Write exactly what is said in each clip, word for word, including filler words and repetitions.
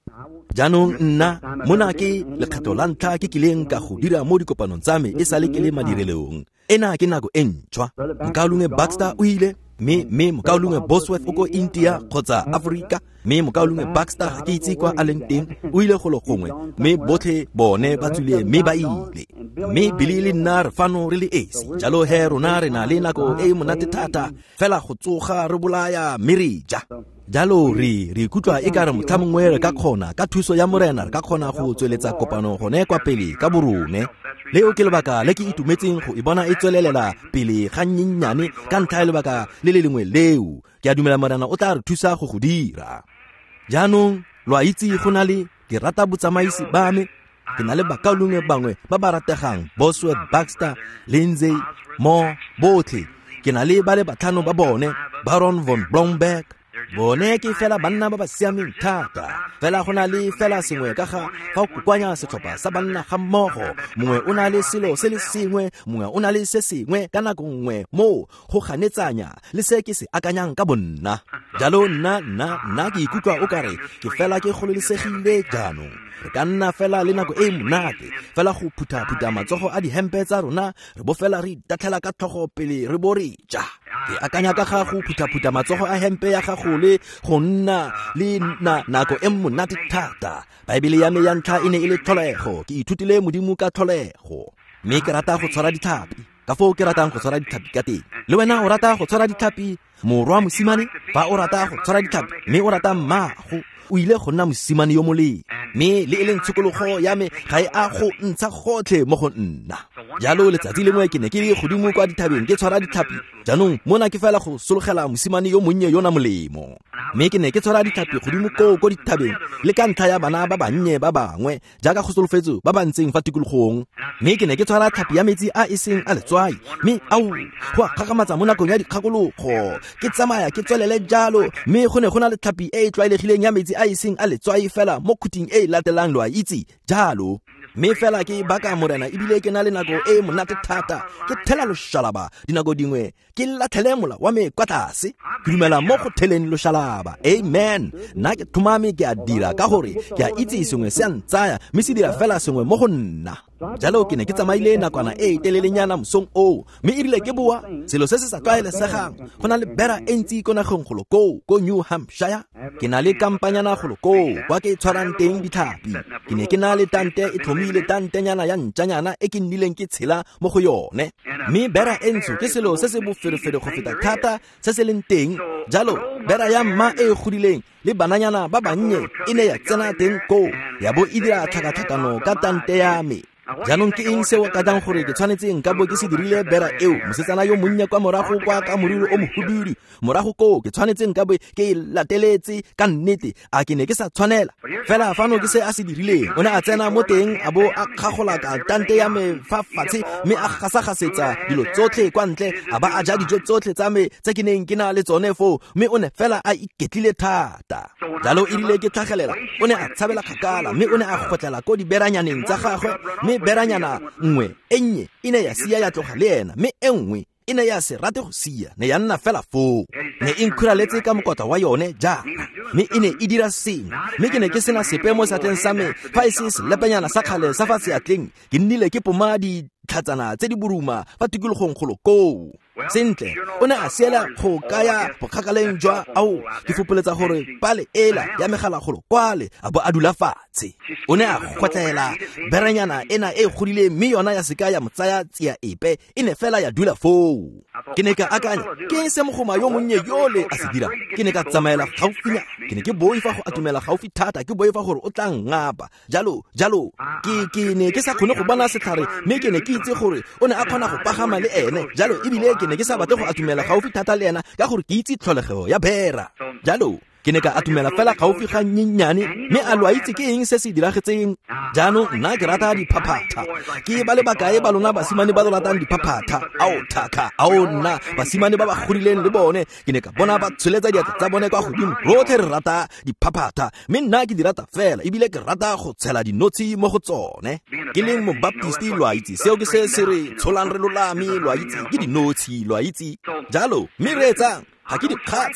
Jaanong nna mona ke lekgetho la ntlha ke kileng ka go dira mo dikopanong tsa me e sale ke le madirelong. Ena ke nako e ntšhwa. Mokaulungwe Baxter o ile me me Mokaulungwe Bosworth o ko India kgotsa Africa, me Mokaulungwe Baxter ga ke itse kwa a leng teng o ile go lo gongwe, me botlhe bone ba tswile me ba ile. Me bile le nna re fano re le esi. Jalo he rona re na le nako e monate thata fela go tsoga re bolaya merija. Jalo re re ikutlwa e ka re motlhamongwe re ka kgona ka thuso ya morena re ka kgona go tsweletsa kopano gone kwa pele ka borone. Leo ke lebaka le ke itumetseng go ibona e tswelelela pele ga nyenyane ka ntlha ya lebaka le le lengwe leo ke a dumela morena o tla re thusa go go dira. Jaanong lwa itse go na le ke rata botsamaisi ba me, ke na le bakaulungwe bangwe ba ba rategang Bosworth, Baxter, Lindsay, Moore, botlhe ke na le ba le batlhano ba bone, Baron von Blomberg. Bone ke fela banna ba ba siameng thata. Fela go na le fela sengwe ka ga fa o kokwanya setlhopha sa banna ga mmogo, mongwe o na le selo se le sengwe, mongwe o na le se sengwe ka nako nngwe mo go ganetsanya le se ke se akanyang ka bonna. Jalo nna nna nna ke ikutlwa o kare ke fela ke gololesegile jaanong. Re ka nna fela le nako e monate fela go phutha-phutha matsogo a dihempe tsa rona re bo fela re itatlhela ka tlhogo pele re bo re ja. Ke akanya ka ga go phutha-phutha matsogo a hempe ya gago le go nna le na nako e monate thata. Baebele ya me ya ntlha e ne e le tlholego, ke ithutile modimo ka tlholego. Me ke rata go tshwara dithapi, ka foo ke ratang go tshwara dithapi ka teng. Le wena o rata go tshwara dithapi, morwa mosimane? Fa o rata go tshwara dithapi mme o rata mmago, o ile go nna mosimane yo moleng, mme le e leng tshokologo ya me ga e a go ntsha gotlhe mo go nna. Jalo letsatsi lengwe ke ne ke le godimo kwa dithabeng ke tshwara dithapi, jaanong mona ke fela go sologela mosimane yo monnye yo na molemo. Mme ke ne ke tshwara dithapi godimo ko ko dithabeng le ka ntlha ya bana ba bannye ba bangwe jaaka go solofetso ba ba ntseng fa tikologong. Mme ke ne ke tshwara thapi ya metsi a eseng a letswai, mme au go a gagamatsa mo nakong ya dikgakologo. Ke tsamaya ke tswelele jalo, mme go ne go na le thapi e e tlwaelegileng ya metsi a eseng a letswai fela mo khuting e latelang lwa itse jalo. Mme fela ke baka morena ebile ke na le nako e monate thata, ke thela loshalaba dinako dingwe ke latlhele mola wa me kwa tlase, ke dumela mo go theleng loshalaba. Amen. Nna ke thomame ke a dira ka gore ke a itse sengwe se a ntsaya mme se dira fela sengwe mo go nna. Jalo ke ne ke tsamaile nakwana e telelenyana mosong o, mme e rile ke boa selo se se sa tlwaelesegang. Go na le bera e ntsi ko nageng golo ko ko New Hampshire. Ke na le kampanyana golo ko kwa ke tshwarang teng dithapi. Ke ne ke na le tante e tlhomile tantenyana ya ntšanyana e ke nnileng ke tshela mo go yone, mme bera e ntsho ke selo se se boferefere go feta thata se se leng teng. Jalo bera ya mma e godileng le bananyana ba bannye e ne ya tsena teng ko ya bo e dira tlhakatlhakano ka tante ya me. Jaanong ke eng seo ka jang gore ke tshwanetseng ka bo ke se dirile bera eo mosetsana yo monnye kwa morago kwa ka moriri o mohubedu morago ko ke tshwanetseng ka bo ke lateletse ka nnete? A ke ne ke sa tshwanela fela fano ke se a se dirile. O ne a tsena mo teng a bo a kgagola ka tante ya me fa fatshe, mme a gasagasetsa dilo tsotlhe kwa ntle, a ba a ja dijo tsotlhe tsa me tse ke neng ke na le tsone foo, mme o ne fela a iketlile thata. Jalo e rile ke tlhagelela, o ne a tshabela kgakala, mme o ne a gotlela ko diberanyaneng tsa gagwe, mme beranyana nngwe e nnye e ne ya sia ya tloga le ena, mme e nngwe e ne ya se rate go sia, ne ya nna fela foo. Ne e nkhuraletse ka mokotla wa yone jaana, mme e ne e dira sengwe, mme ke ne ke sena sepe mo seatleng sa me fa e se selepenyana sa kgale sa fa seatleng. Ke nnile ke poma ditlhatsana tse di boruma fa tikologong golo koo. Sentle o ne a siela go kaya bokgakaleng jwa ao ke fopoletsa gore pale ela ya megala golo kwale a bo a dula fatshe. O ne a gotlela beranyana ena e godile, mme yona ya seka ya motsaya tsia epe, e ne fela ya dula foo. Ke ne ka akanya ke se mogoma yo monnye yole a se dira. Ke ne ka tsamaela gaufinya, ke ne ke boifa go atumela gaufi thata, ke boifa gore o tla ngapa jalo jalo. Ke ke ne ke sa kgone go bona setlhare, mme ke ne ke itse gore o ne a kgona go pagama le ene. Jalo ebile ke ne ke sa batle go atumela gaufi thata le ena ka gore ke itse tlholegego ya bera. Jalo ke ne ka atumela fela gaufi ga nyenyane, mme a lwa itse ke eng se se diragetseng. Jaanong nna ke rata diphaphata. Ke ba le bakae ba lona basimane ba ratang diphaphata? Ao thaka ao nna basimane ba ba godileng le bone ke ne ka bona ba tsholetsa diatla tsa bone kwa godimo. Rotlhe re rata diphaphata, mme nna ke di rata fela ebile ke rata go tshela dinotshi mo go tsone. Ke leng mobaptisti lwa itse seo ke se se re tsholang re lolame lwa itse ke dinotshi lwa itse. Jalo mme re etsang ga ke dikgatsi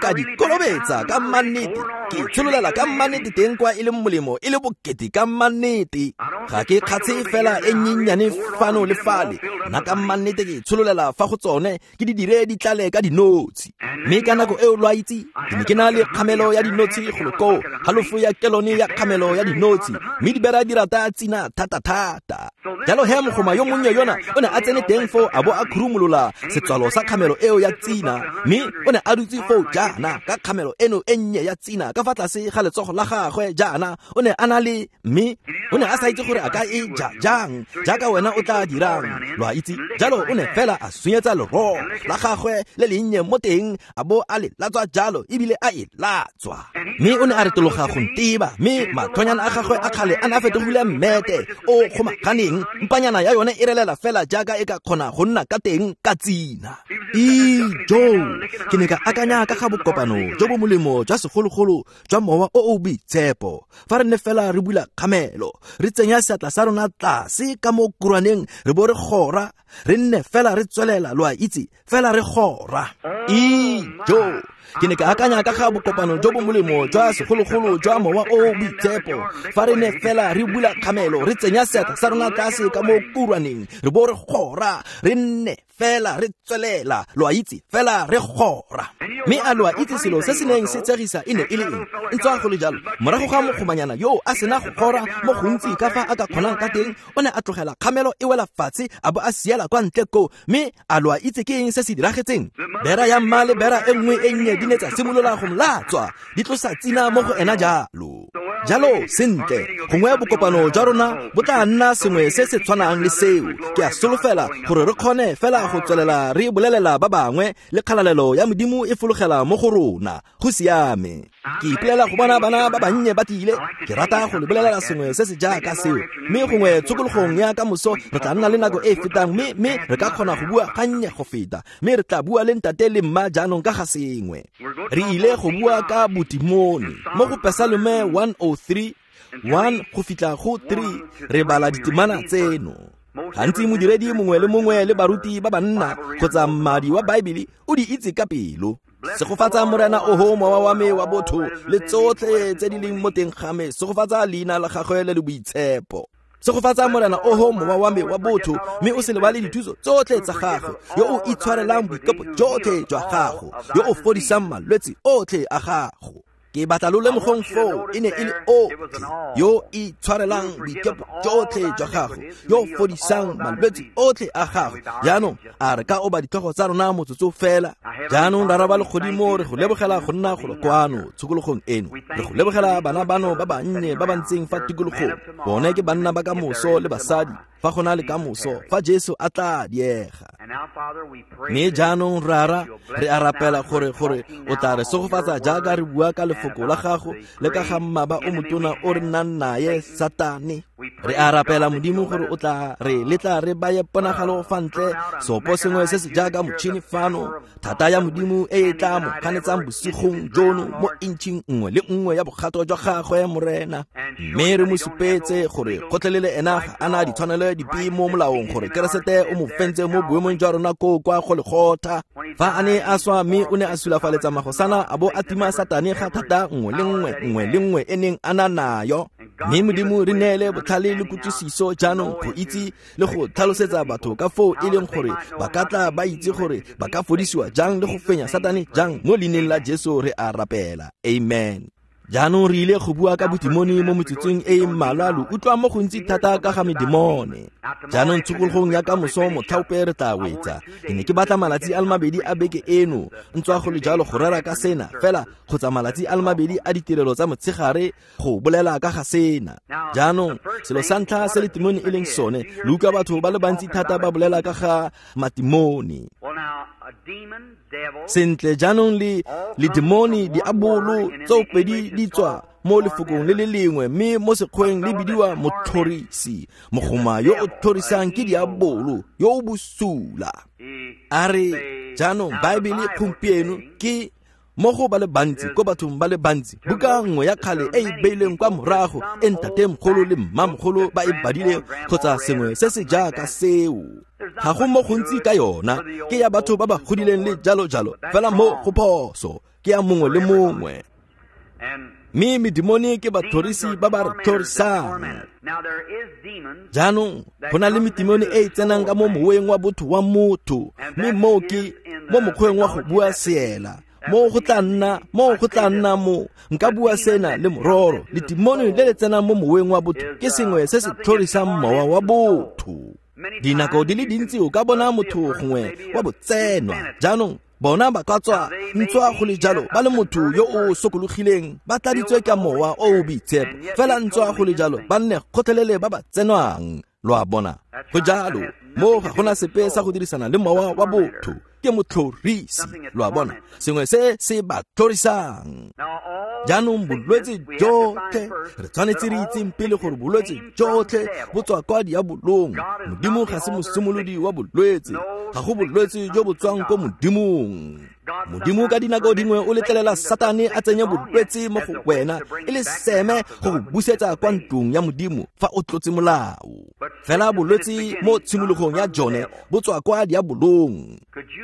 ka di kolobetsa ka mannete ke tshololela ka mannete teng kwa e le molemo e le bokete ka mannete ga ke kgatse fela e nyenyane fano le fale na ka mannete ke tshololela fa go tsone ke di dire di tlale ka dinotshi mme ka nako eo lwa itse ke ne ke na le kgamelo ya dinotshi go loko halofo ya kelone ya kgamelo ya dinotshi mme di bera di rata tsina thata thata jalo he mogoma yo monnye yona o ne a tsene teng fo a bo a khurumolola setswalo sa kgamelo eo ya tsina mme o ne a dutse fo jana ka kgamelo eno e nnye ya tsina ka fa tlase ga letsogo la gagwe jana o ne a na le mme o ne a sa itse gore a ka e ja jang jaaka wena o tla dirang lwa itse jalo o ne fela a sunyetsa lero la gagwe le le nnye mo teng a bo a le latswa jalo ebile a e latswa mme o ne a retologa go nteba mme mathonyana a gagwe a kgale a na fetogile mmete o kgomaganeng mpanyana ya yone e relela fela jaaka e ka kgona go nna ka teng ka tsina ijo ke ne ka akanya ka ga bokopano jo bo molemo jwa segologolo jwa mowa o o boitshepo fa re ne fela re bula kgamelo re tsenya seatla sa rona tlase ka mo kurwaneng re bo re gora re nne fela re tswelela lwa itse fela re gora ijo ke ne ka akanya ka ga bokopano jo bo molemo jwa segologolo jwa mowa o boitshepo fa re ne fela re bula kgamelo re tsenya seatla sa rona tlase ka mo kurwaneng re bo re gora re nne fela re tswelela lwa itse fela re gora mme a lwa itse selo se se neng se tsegisa e ne e le eng ntswa go le jalo morago ga mogomanyana yo a sena go gora mo gontsi ka fa a ka kgonang ka teng o ne a tlogela kgamelo e wela fatshe a bo a siela kwa ntle ko mme a lwa itse ke eng se se diragetseng bera ya mma le bera e nngwe e nnye di ne tsa simolola go molatswa di tlosa tsina mo go ena jalo jalo sentle gongwe bokopano jwa rona bo tla nna sengwe se se tshwanang le seo ke a solofela gore re kgone fela go tswelela re bolelela ba bangwe le kgalalelo ya modimo e fologela mo go rona go siame ke ipelela go bona bana ba bannye ba tile ke rata go le bolelela sengwe se se jaaka seo mme gongwe tshokologong ya ka moso re tla nna le nako e fetang mme mme re ka kgona go bua gannye go feta mme re tla bua le ntate le mma jaanong ka ga sengwe re ile go bua ka botimoni mo go Pesalome one oh three one go fitla go three re bala ditemana tseno gantsi modiredi mongwe le mongwe le baruti ba banna kgotsa mmadi wa baebele o di itse ka pelo se go fatsa morena oho mowa wa me wa botho le tsotlhe tse di leng mo teng ga me se go fatsa leina la gagwe le le boitshepo se go fatsa morena oho mowa wa me wa botho mme o se lebale dithuso tsotlhe tsa gagwe yo o itshwarelang boikopo jotlhe jwa gago yo o fodisang malwetse otlhe a gago ke batla lo le mogong fo e ne e le o yo i tshwarelang boikepo jotlhe jwa gago yo fodisang malwetse otlhe a gago jaanong a re ka o ba ditlhogo tsa rona motsotso fela jaanong ra raba le godimo re go lebogela go nna go kwano tshokologong eno re go lebogela bana bano ba bannye ba ba ntseng fa tikologong bone ke banna ba ka moso le basadi fa gona le ka moso fa Jesu a tla diega mme jaanong rara re a rapela gore gore o tla re segofatsa jaaka re bua ka lefoko la gago le ka ga mmaba o motona o re nnang naye Satane re a rapela modimo gore o tla re letla re baye ponagalo fa ntle sopo sengwe se se jaaka motšhini fano thata ya modimo e e tla mo kganetsang bosigong jono mo intšhing nngwe le nngwe ya bogato jwa gagwe morena mme re mo supetse gore gotlhelele ena ga a na ditshwanelo dipe mo molaong gore keresete o mo fentse mo boemong jwa rona ko kwa go legotha fa a ne a swa mme o ne a sulafaletsa magosana a bo a tima Satane ga thata nngwe le nngwe nngwe le nngwe e neng a na nayo mme modimo re neele botlhale le kutlwisiso jaanong go itse le go tlhalosetsa batho ka foo e leng gore ba ka tla ba itse gore ba ka fodisiwa jang le go fenya Satane jang mo leineng la Jesu re a rapela amen jaanong re ile go bua ka botimoni mo metsotsong e mmalwa lo utlwa mo gontsi thata ka ga medimone jaanong tshokologong ya ka moso motlhaope re tla wetsa ke ne ke batla malatsi a le mabedi a beke eno ntswa go le jalo go rera ka sena fela kgotsa malatsi a le mabedi a ditirelo tsa motshegare go bolela ka ga sena jaanong selo sa ntlha se le timoni e leng sone le utlwa batho ba le bantsi thata ba bolela ka ga matimoni sentle jaanong le le demoni di abolo tseo pedi di tswa mo lefokong le le lengwe mme mo sekgweng le bidiwa motlhorisi mogoma yo o tlhorisang ke diabolo yo o bosula a re jaanong baebele gompieno ke mo go ba le bantsi ko bathong ba le bantsi buka nngwe ya kgale e e beileng kwa morago e ntatemogolo le mmamogolo ba e badile kgotsa sengwe se se jaaka seo ga go mo gontsi ka yona ke ya batho ba ba godileng le jalo jalo fela mo go phoso ke a mongwe le mongwe. Mme medimone ke bathorisi ba ba re thorisang. Jaanong go na le medimone e e tsenang ka mo moweng wa botho wa motho, mme moo ke mo mokgweng wa go bua seela. Mo go tla nna mo go tla nna mo nka bua sena le mororo. Le dimone le le tsenang mo moweng wa botho ke sengwe se se thorisang mowa wa botho. Dinako di le dintsi o ka bona motho gongwe wa botsenwa. Jaanong bona ba ka tswa ntswa go le jalo ba le motho yo o sokologileng ba tladitswe ka mowa o boitshepo. Fela ntswa go le jalo ba nne kgotlhelele ba ba tsenwang. Lo a bona go jalo mo ga gona sepe sa go dirisana le mowa wa botho ke motlhorisi. Lo a bona sengwe se se ba thorisang. Jaanong bolwetse jotlhe re tshwanetse re itseng pele gore bolwetse jotlhe bo tswa kwa diabolong. Modimo ga se mosimolodi wa bolwetse, ga go bolwetse jo bo tswang ko modimong. Modimo ka dinako dingwe o letlelela Satane a tsenye bolwetse mo go wena e le seme go go busetsa kwa ntlong ya Modimo fa o tlotse molao. Fela bolwetse mo tshimologong ya jone bo tswa kwa diabolong.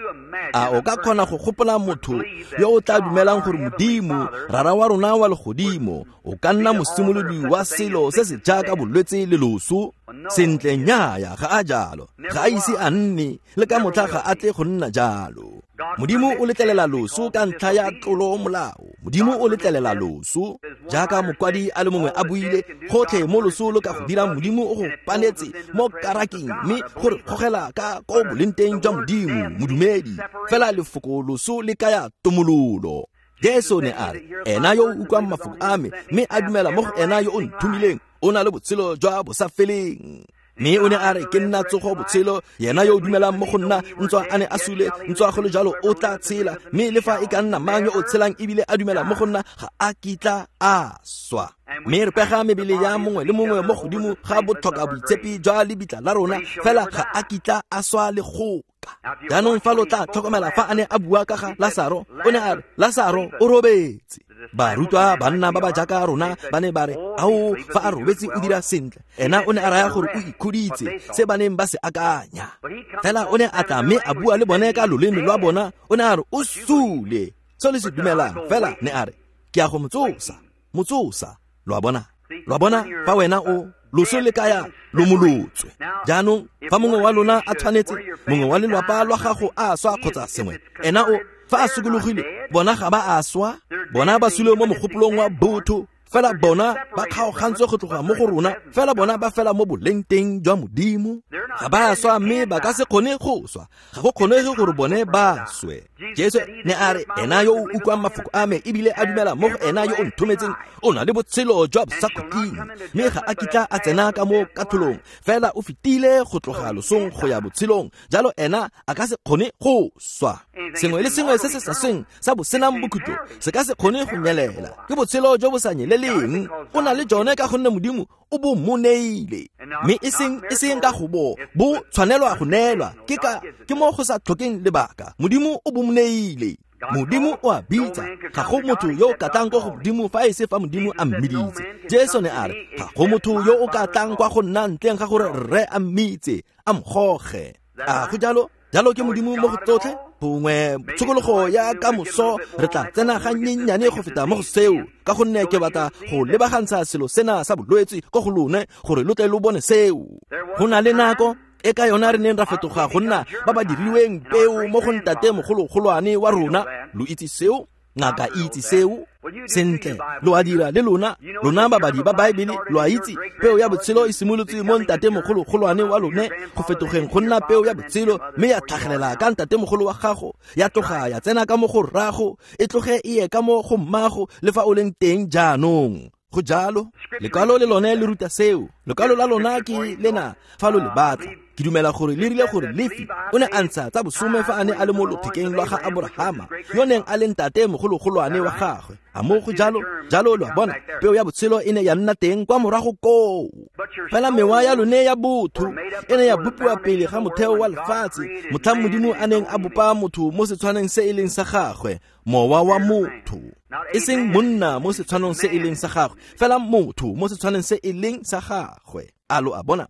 A o ka kgona go gopola motho yo o tla dumelang gore Modimo, rara wa rona wa legodimo, o ka nna mosimolodi wa selo se se jaaka bolwetse le loso? Sentle nnyaya, ga a jalo, ga a ise a nne le ka motlha ga a tle go nna jalo. Modimo o letlelela loso ka ntlha ya tlolo molao. Modimo o letlelela loso jaaka mokwadi a le mongwe a buile, gotlhe mo loso lo ka go dira Modimo o go panetse mo karaking mme gore gogela ka ko bolenteng jwa Modimo modumedi. Fela lefoko loso le kaya tumulolo. Jesu ne a re ena yo o utlwang mafoko a me mme a dumela mo go ena yo o nthumileng o na le botshelo jwa bo sa feleng. Mme o ne a re ke nna tsogo botshelo, yena yo o dumelang mo go nna ntswa a ne a sule, ntswa go le jalo o tla tshela. Mme le fa e ka nna mang yo o tshelang ebile a dumela mo go nna ga a kitla a swa. Mme re pega mebele ya mongwe le mongwe mo godimo ga botlhoka boitshepi jwa lebitla la rona, fela ga a kitla a swa le goka. Jaanong fa lo tla tlhokomela fa a ne a bua ka ga Lasaro, o ne a re Lasaro o robetse. Barutwa banna ba ba jaaka rona ba ne ba re ao fa a robetse o dira sentle. Ena o ne a raya gore o ikhuditse se ba neng ba se akanya. Fela o ne a tla mme a bua le bone ka loleme lwa bona, o ne a re o sule. So le se dumelang fela ne a re ke a go motsosa motsosa. Lwa bona lwa bona fa wena o loso le kaya lo molotswe. Jaanong fa mongwe wa lona a tshwanetse, mongwe wa lelapa lwa gago a swa kgotsa sengwe, ena o fa a sokologile bona ga ba a swa, bona ba sule mo mogopolong wa botho. Fela bona ba kgaogantswe go tloga mo go rona, fela bona ba fela mo bolenteng jwa Modimo. Ga ba swa mme ba ka se kgone go swa, ga go kgonege gore bone ba swe. Jesu ne a re ena yo o utlwang mafoko a me ebile a dumela mo go ena yo o nthometseng o na le botshelo jwa bo sa kgoting, mme ga a kitla a tsena ka mo katholong, fela o fetile go tloga losong go ya botshelong, jalo ena a ka se kgone go swa. Sengwe le sengwe se se sa sweng sa bo senang bokhutlo se ka se kgone go nyelela ke botshelo jo bo sa nyeleleng. O na le jone ka gonne Modimo o bo mo neile, mme e seng e seng ka go bo bo tshwanelwa go neelwa ke ka ke mo go sa tlhokeng lebaka. Modimo o bo mo neile. Modimo o a bitsa, ga go motho yo o ka tlang kwa go Modimo fa e se fa Modimo a mmiditse. Jesu ne a re ga go motho yo o ka tlang kwa go nna ntleng ga gore rre a mmitse a mgoge. A go jalo jalo ke Modimo mo go tsotlhe. Bongwe tshokologo ya ka moso re tla tsena ga nyenyane go feta mo go seo, ka gonne ke batla go lebagantsha selo sena sa bolwetse go go lone gore lo tle lo bone seo. Go na le nako e ka yona re neng ra fetoga go nna ba ba dirilweng peo mo go ntate mogologolwane wa rona. Lo itse seo, ngaka itse seo sentle. Lo a dira le lona, lona babadi ba Baebele lo a itse peo ya botshelo e simolotse mo ntate mogologolwane wa lone go fetogeng go nna peo ya botshelo, mme ya tlhagelela ka ntate mogolo wa gago, ya tloga ya tsena ka mo go rrago, e tloge e ye ka mo go mmago le fa o leng teng jaanong. Go jalo lekwalo le lone le ruta seo. Lekwalo la lona ke lena fa lo le batla. Ke dumela gore le rile gore Lefi o ne a ntsha tsa bosome fa a ne a le mo lothekeng lwa ga Abrahama, yo neng a le ntate mogologolwane wa gagwe. A mo go jalo jalo lo bona peo ya botshelo e ne ya nna teng kwa morago koo. Fela mewa ya lone ya botho e ne ya bopiwa pele ga motheo wa lefatshe, motlha Modimo a neng a bopa motho mo setshwaneng se e leng sa gagwe, mowa wa motho. E seng monna mo setshwaneng se e leng sa gagwe, fela motho mo setshwaneng se e leng sa gagwe. Alo a bona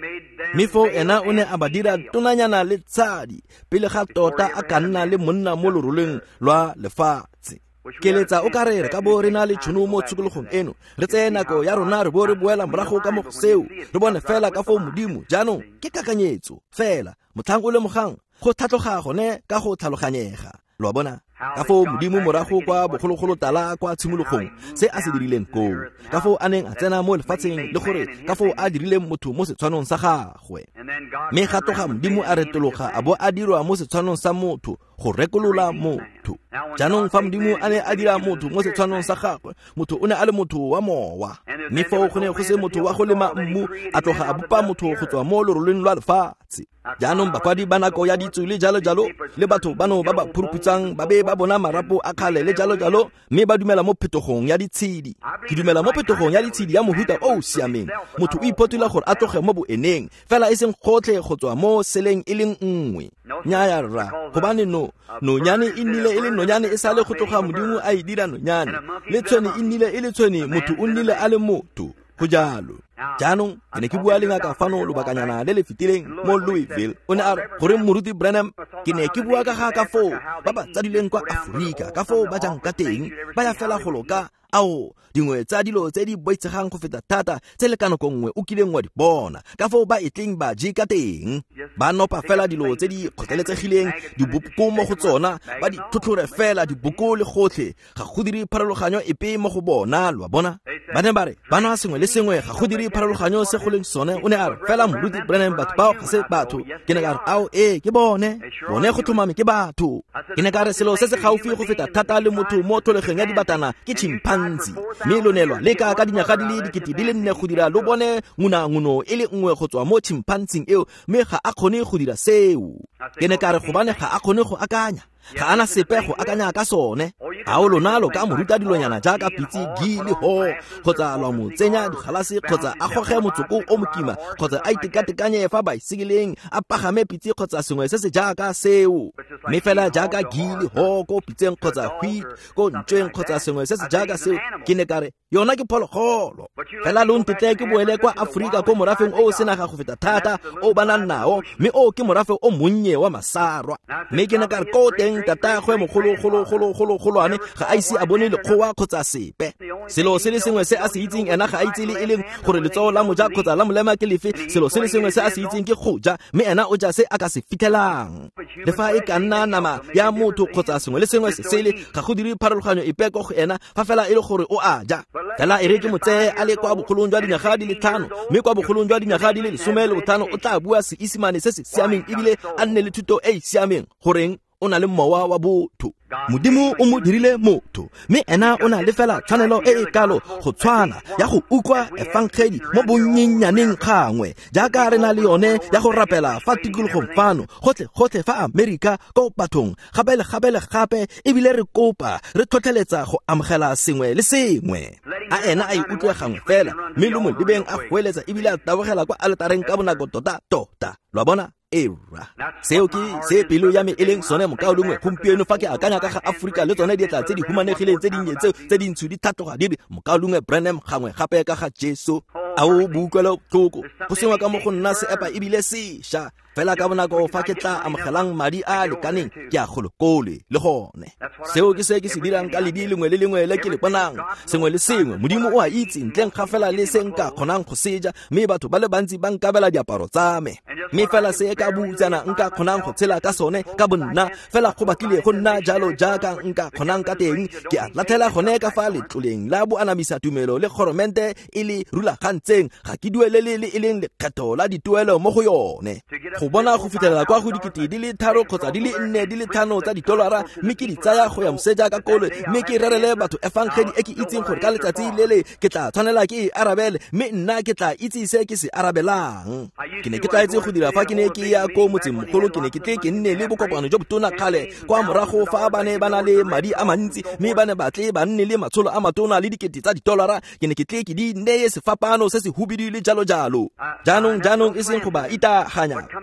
mefo ena o ne a ba dira tonanyana le tshadi pele ga tota a ka nna le monna mo loroleng lwa lefatshe. ke letsa o ka re re ka bo re na le tšhono mo tshokologong eno re tseye nako ya rona re bo re boela morago ka mo seo re bone fela ka fo modimo jaanong ke kakanyetso fela motlhang o le mogang go tlhatloga gone ka go tlhaloganyega lo bona ka fo modimo morago kwa bogologolo tala kwa tshimologong se a se dirileng koo ka fo a neng a tsena mo lefatsheng le gore ka fo a dirileng motho mo setshwanong sa gagwe mme ga toga modimo a retologa a bo a dirwa mo setshwanong sa motho go rekolola motho jaanong fa modimo a ne a dira motho mo setshwanong sa gagwe motho o ne a le motho wa mowa mme fao go ne go se motho wa go lema mmu a tloga a bopa motho go tswa mo leroleng lwa lefatshe jaanong bakwadi ba nako ya ditso le jalo jalo le batho bano ba ba phuruputsang ba be ba bona marapo a kgale le jalo jalo mme ba dumela mo phetogong ya ditshedi ke dumela mo phetogong ya ditshedi ya mohuta o o siameng motho o ipotula gore a tloge mo boeneng fela e seng gotlhe go tswa mo seleng e leng nngwe nnyaya rra gobane no nonyane e nnile e le nonyane e sa le go tloga modimo a e dira nonyane le tshweni e nnile e le tshweni motho o nnile a le motho go jalo jaanong ke ne ke bua le ngaka fano lobakanyana le le fetileng mo Louisville o ne a re gore moruti Branham ke ne ke bua ka ga ka foo ba ba tsadileng kwa Aforika ka foo ba jang ka teng ba ya fela go loka ao dingwe tsa dilo tse di boitsegang go feta thata tse le ka nako nngwe o kileng wa di bona ka foo ba etleng ba je ka teng ba nopa fela dilo tse di kgotleletsegileng diboko mo go tsona ba di tlhotlhore fela diboko le gotlhe ga go dire pharologanyo epe mo go bona lwa bona ba ne ba re ba nwa sengwe le sengwe ga go dire pharologanyo se go leng sone o ne a re fela moruti Branham batho bao ga se batho ke ne ka re ao ee ke bone bone go tlhomame ke batho ke ne ka re selo se se gaufi go feta thata le motho mo tholegeng ya dibatana ke chimpanzee mme lo nelwa le ka ka dinyaga di le dikete di le nne go dira lo bone ngunanguno e le nngwe go tswa mo chimpanzee eo mme ga a kgone go dira seo ke ne ka re gobane ga a kgone go akanya ga ana sepe go akanya ka sone a o lonalo ka moruta dilonyana jaaka pitsi gi le ho kgotsa lwa mo tsenya digalase kgotsa a goge motsoko o mokima kgotsa a itekatekanye fa baisikileng a pagame pitsi kgotsa sengwe se se jaaka seo mme fela jaaka gi le ho ko pitseng kgotsa wheat ko ntweng kgotsa sengwe se se jaaka seo ke ne kare yona ke phologolo fela lo ntete ke boele kwa Aforika ko morafeng o se naga go feta thata o bana nao mme o ke morafe o monnye wa masarwa mme ke ne kare ko teng tatagwe mogolo golo golo golo golwane ga a ise a bone lekgowa kgotsa sepe selo se le sengwe se a se itseng ena ga a itse le e leng gore letsogo la moja kgotsa la molema ke lefe selo se le sengwe se a se itseng ke go ja mme ena o ja se a ka se fitlhelang le fa e ka nna nama ya motho kgotsa sengwe le sengwe se sele ga go dire pharologanyo epe go ena fa fela e le gore o a ja fela e re ke motseye a le kwa bogolong jwa dinyaga di le tlhano mme kwa bogolong jwa dinyaga di le lesome le botlhano o tla bua Seesimane se se siameng ebile a nne le thuto e e siameng goreng o na le mowa wa botho modimo o mo dirile motho mme ena o na le fela tshwanelo e e kalo go tshwana ya go ukwa efangedi mo bonnyenyaneng gangwe jaaka re na le yone ya go rapela fa tikologong fano gotlhe gotlhe fa Amerika ko bathong gape le gape le gape ebile re kopa re tlhotlheletsa go amogela sengwe le sengwe a ena a e utlwe gangwe fela mme lo mo lebeng a goeletsa ebile a tabogela kwa altareng ka bonako tota tota lwa bona era seo ke se pelo ya me eleng sone mokaolongwe gompieno fa ke akanya ka ga Aforika le tsone dietla tse di humanegileng tse dinnye tseo tse dintsho di thatoga di re mokaolongwe Branham gangwe gape ka ga Jesu a o buukwela tlhoko go sengwa ka mo go nna seepa ebile sešwa fela ka bonako fa ke tla amogelang madi a lekaneng ke a golokole le gone seo ke se ke se dirang ka ledi lengwe le lengwe le ke le bonang sengwe le sengwe modimo o a itse ntleng ga fela le se nka kgonang go seja mme batho ba le bantsi ba nkabela diaparo tsa me mme fela se ka butsana nka kgonang go tshela ka sone ka bonna fela go batlile go nna jalo jaaka nka kgonang ka teng ke a lathela gone ka fa letloleng la bo anamisa tumelo le goromente e le rulagantseng ga ke duelele le e leng lekgetho la dituelo mo go yone go bona go fitlhelela kwa go dikete di le tharo kgotsa di le nne di le tlhano tsa ditolara mme ke di tsaya go ya moseja ka kolo mme ke rerele batho efangedi e ke itseng gore ka letsatsi le le ke tla tshwanela ke e arabele mme nna ke tla itse se ke se arabelang ke ne ke tla itse go dira fa ke ne ke ya ko motseng mogolo ke ne ke tle ke nne le bokopano jo botona kgale kwa morago fa ba ne ba na le madi a mantsi mme ba ne batle ba nne le matsholo a matona le dikete tsa ditolara ke ne ke tle ke di neye sefapano se se hubidi le jalo jalo jaanong jaanong e seng go ba itaganya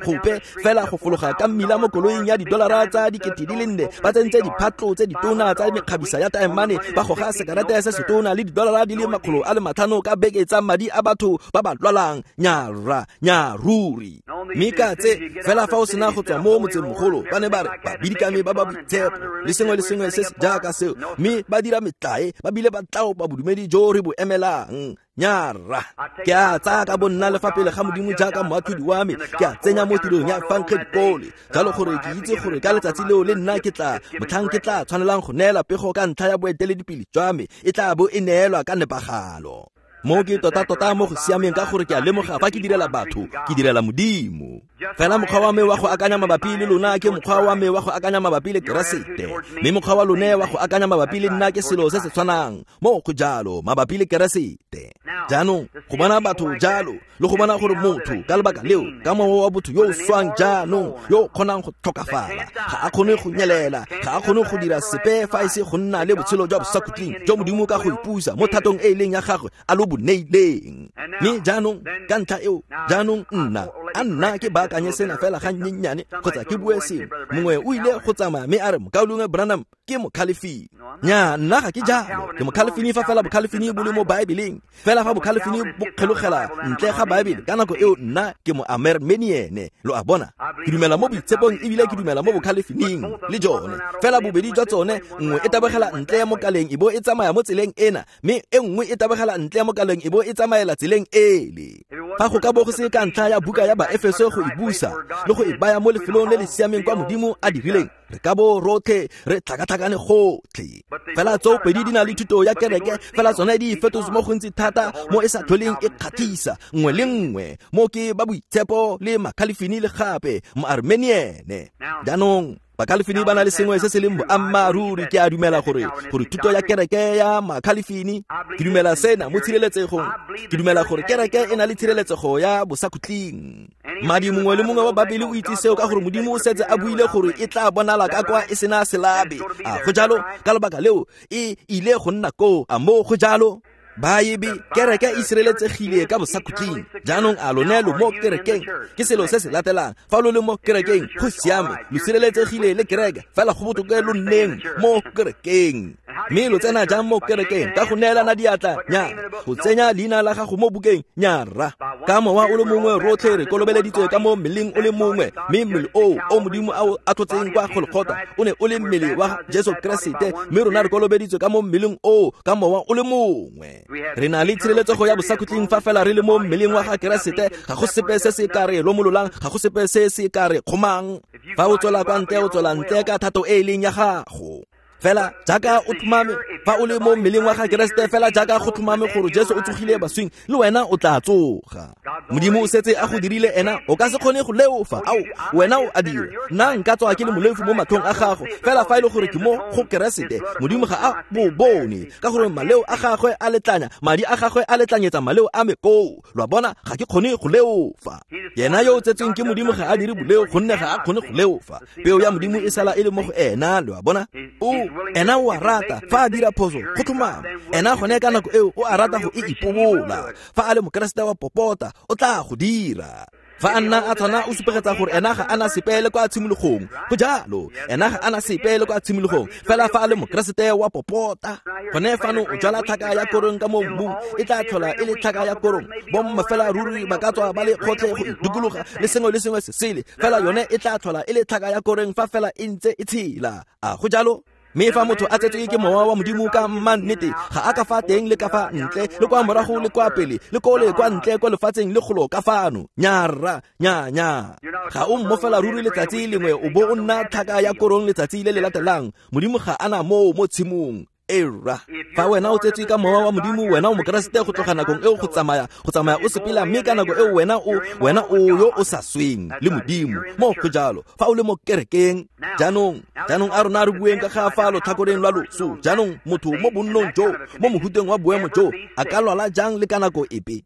gope fela go fologa ka mmila mo koloing ya didolara tsa dikete di le nne ba tsentse diphatlo tse ditona tsa mekgabisa ya taemane ba goga sekarete se setona le didolara di le makgolo a le matlhano ka beke tsa madi a batho ba ba lwalang nyara nyaruri mika tse fela fa o sena go tswa mo motseng mogolo ba ne ba re ba bidikame ba ba boitshepo le sengwe le sengwe se se jaaka seo mme ba dira metlae ba bile ba tlaopa ba bodumedi jo re bo emelang nyara ke a tsaya ka bonna le fa pele ga modimo jaaka moatlhodi wa me ke a tsenya mo tirong ya fankgedikole jalo gore ke itse gore ka letsatsi leo le nna ke tla motlhang ke tla tshwanelang go neela pego ka ntlha ya boeteledipele jwa me e tla bo e neelwa ka nepagalo mo ke tota-tota mo go siameng ka gore ke a lemoga fa ke direla batho ke direla modimo fela mokgwa wa me wa go akanya mabapi le lona ke mokgwa wa me wa go akanya mabapi le keresete mme mokgwa wa lone wa go akanya mabapi le nna ke selo se se tshwanang mo go jalo mabapi le keresete jaanong go bona batho jalo le go bona gore motho ka lebaka leo ka mowa wa botho yo o swang jaanong yo o kgonang go tlhokafala ga a kgone go nyelela ga a kgone go dira sepe fa e se go nna le botshelo jwa bosakhutleng jo modimo ka go ipusa mo thatong e e leng ya gagwe a lo boneileng mme jaanong ka ntlha eo jaanong nna a nna ke baakanye sena fela ga nnyennyane kgotsa ke bue sengwe mongwe o ile go tsamaya mme a re Mokaulungwe Branham ke mokhalefini nya nna ga ke jalo ke mokhalefini fa fela bokhalefini bo le mo baebeleng fela fa bokhalefini bo kgelogela ntle ga baebele ka nako eo nna ke mo Arminian lo a bona ke dumela mo boitshepong ebile ke dumela mo bokhalefining le jone fela bobedi jwa tsone nngwe e tabegela ntle mo kaleng ibo e tsamaya mo tseleng ena mme e nngwe e tabegela ntle mo kaleng ibo e tsamaela tseleng ele fa go ka bo go se ka ntlha ya buka ya Baefeso go ibusa le go e baya mo lefelong le le siameng kwa modimo a dirileng re ka bo rotlhe re tlhakatlhakane gotlhe fela tso pedi di na le thuto ya kereke fela tsone di fetotse mo gontsi thata mo e sa tlholeng e kgatlhisa nngwe le nngwe mo ke ba boitshepo le makhalefini le gape mo Arminian jaanong bakhalefini ba na le sengwe se se leng boammaruri ke a dumela gore gore thuto ya kereke ya makhalefini ke dumela sena mo tshireletsegong ke dumela gore kereke e na le tshireletsego ya bosakhutleng madi mongwe le mongwe wa babele o itse seo ka gore modimo o setse a buile gore e tla bonala ka kwa e sena selabe a go jalo ka lebaka leo e ile go nna ko a mo go jalo baebi kereke e sireletsegile ka bosakhutleng jaanong a lonelo mo kerekeng ke selo se se latelang fa lo le mo kerekeng go siame lo sireletsegile le kereke fela go botoka lo nneng mo kerekeng mme lo tsena jang mo kerekeng ka go neelana diatla nya go tsenya leina la gago mo bukeng nyara ka mowa o le mongwe rotlhe re kolobeleditswe ka mo mmeleng o le mongwe mme mmele o o modimo a tlotseng kwa golgotha o ne o le mmele wa Jesu Kriste mme rona re kolobeditswe ka mo mmeleng o ka mowa o le mongwe re na le tshireletsego ya bosakhutleng fa fela re le mo mmeleng wa ga Keresete ga go sepe se se ka re lomololang ga go sepe se se ka re kgomang fa o tswela kwa ntle o tswela ntle ka thato e e leng ya gago fela jaaka o thumame fa o le mo mmeleng wa ga Keresete fela jaaka go thumame gore Jesu o tsogile baswing le wena o tla tsoga modimo o setse a go dirile ena o ka se kgone go leofa ao wena o a dira nna nka tswa ke le molefu mo matlhong a gago fela fa e le gore ke mo go Keresete modimo ga a bo bone ka gore maleo a gagwe a letlanya madi a gagwe a letlanyetsa maleo a me ko lwa bona ga ke kgone go leofa yena yo o tsetseng ke modimo ga a dire boleo gonne ga a kgone go leofa peo ya modimo e sala e le mo go ena lwa bona o ena o a rata fa a dira phoso go thumama ena gone ka nako eo o a rata go e ipobola fa a le mokeresete wa popota o tla go dira fa a nna a tshwana o supegetsa gore ena ga ana sepele kwa tshimologong go jalo ena ga ana sepele kwa tshimologong fela fa a le mokeresete wa popota gone fano o jwala tlhaka ya korong ka mo mmung e tla tlhola e le tlhaka ya korong bomma fela ruri ba ka tswa ba le kgotlhe go idukologa le sengwe le sengwe se sele fela yone e tla tlhola e le tlhaka ya korong fa fela e ntse e tshela a go jalo mme fa motho a tsetswe ke mowa wa modimo ka mannete ga a ka fa teng le ka fa ntle le kwa morago le kwa pele le ko le kwa ntle kwa lefatsheng le golo ka fano nyara nya nya ga o mo fela ruri letsatsi lengwe o bo o nna tlhaka ya korong letsatsi le le latelang modimo ga ana mo mo tshimong era fa wena o tsetswe ka mowa wa modimo wena o mokeresete go tloga nakong eo go tsamaya go tsamaya o sepela mme ka nako eo wena o wena o yo o sa sweng le modimo mo go jalo fa o le mo kerekeng jaanong jaanong a rona re bueng ka ga fa lo tlhakoreng lwa loso jaanong motho mo bonnong jo mo mohuteng wa boemo jo a ka lwala jang le ka nako epe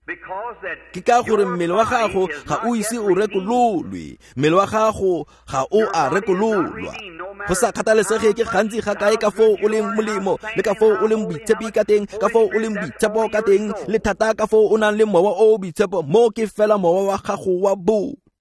ke ka gore mmele wa gago ga o ise o rekololwe mmele wa gago ga o a rekololwa go sa kgathalesege ke gantsi ga kae ka foo o leng molemo le ka foo o leng boitshepi ka teng ka foo o leng boitshepo ka teng le thata ka foo o nang le mowa o boitshepo mo ke fela mowa wa gago wa bo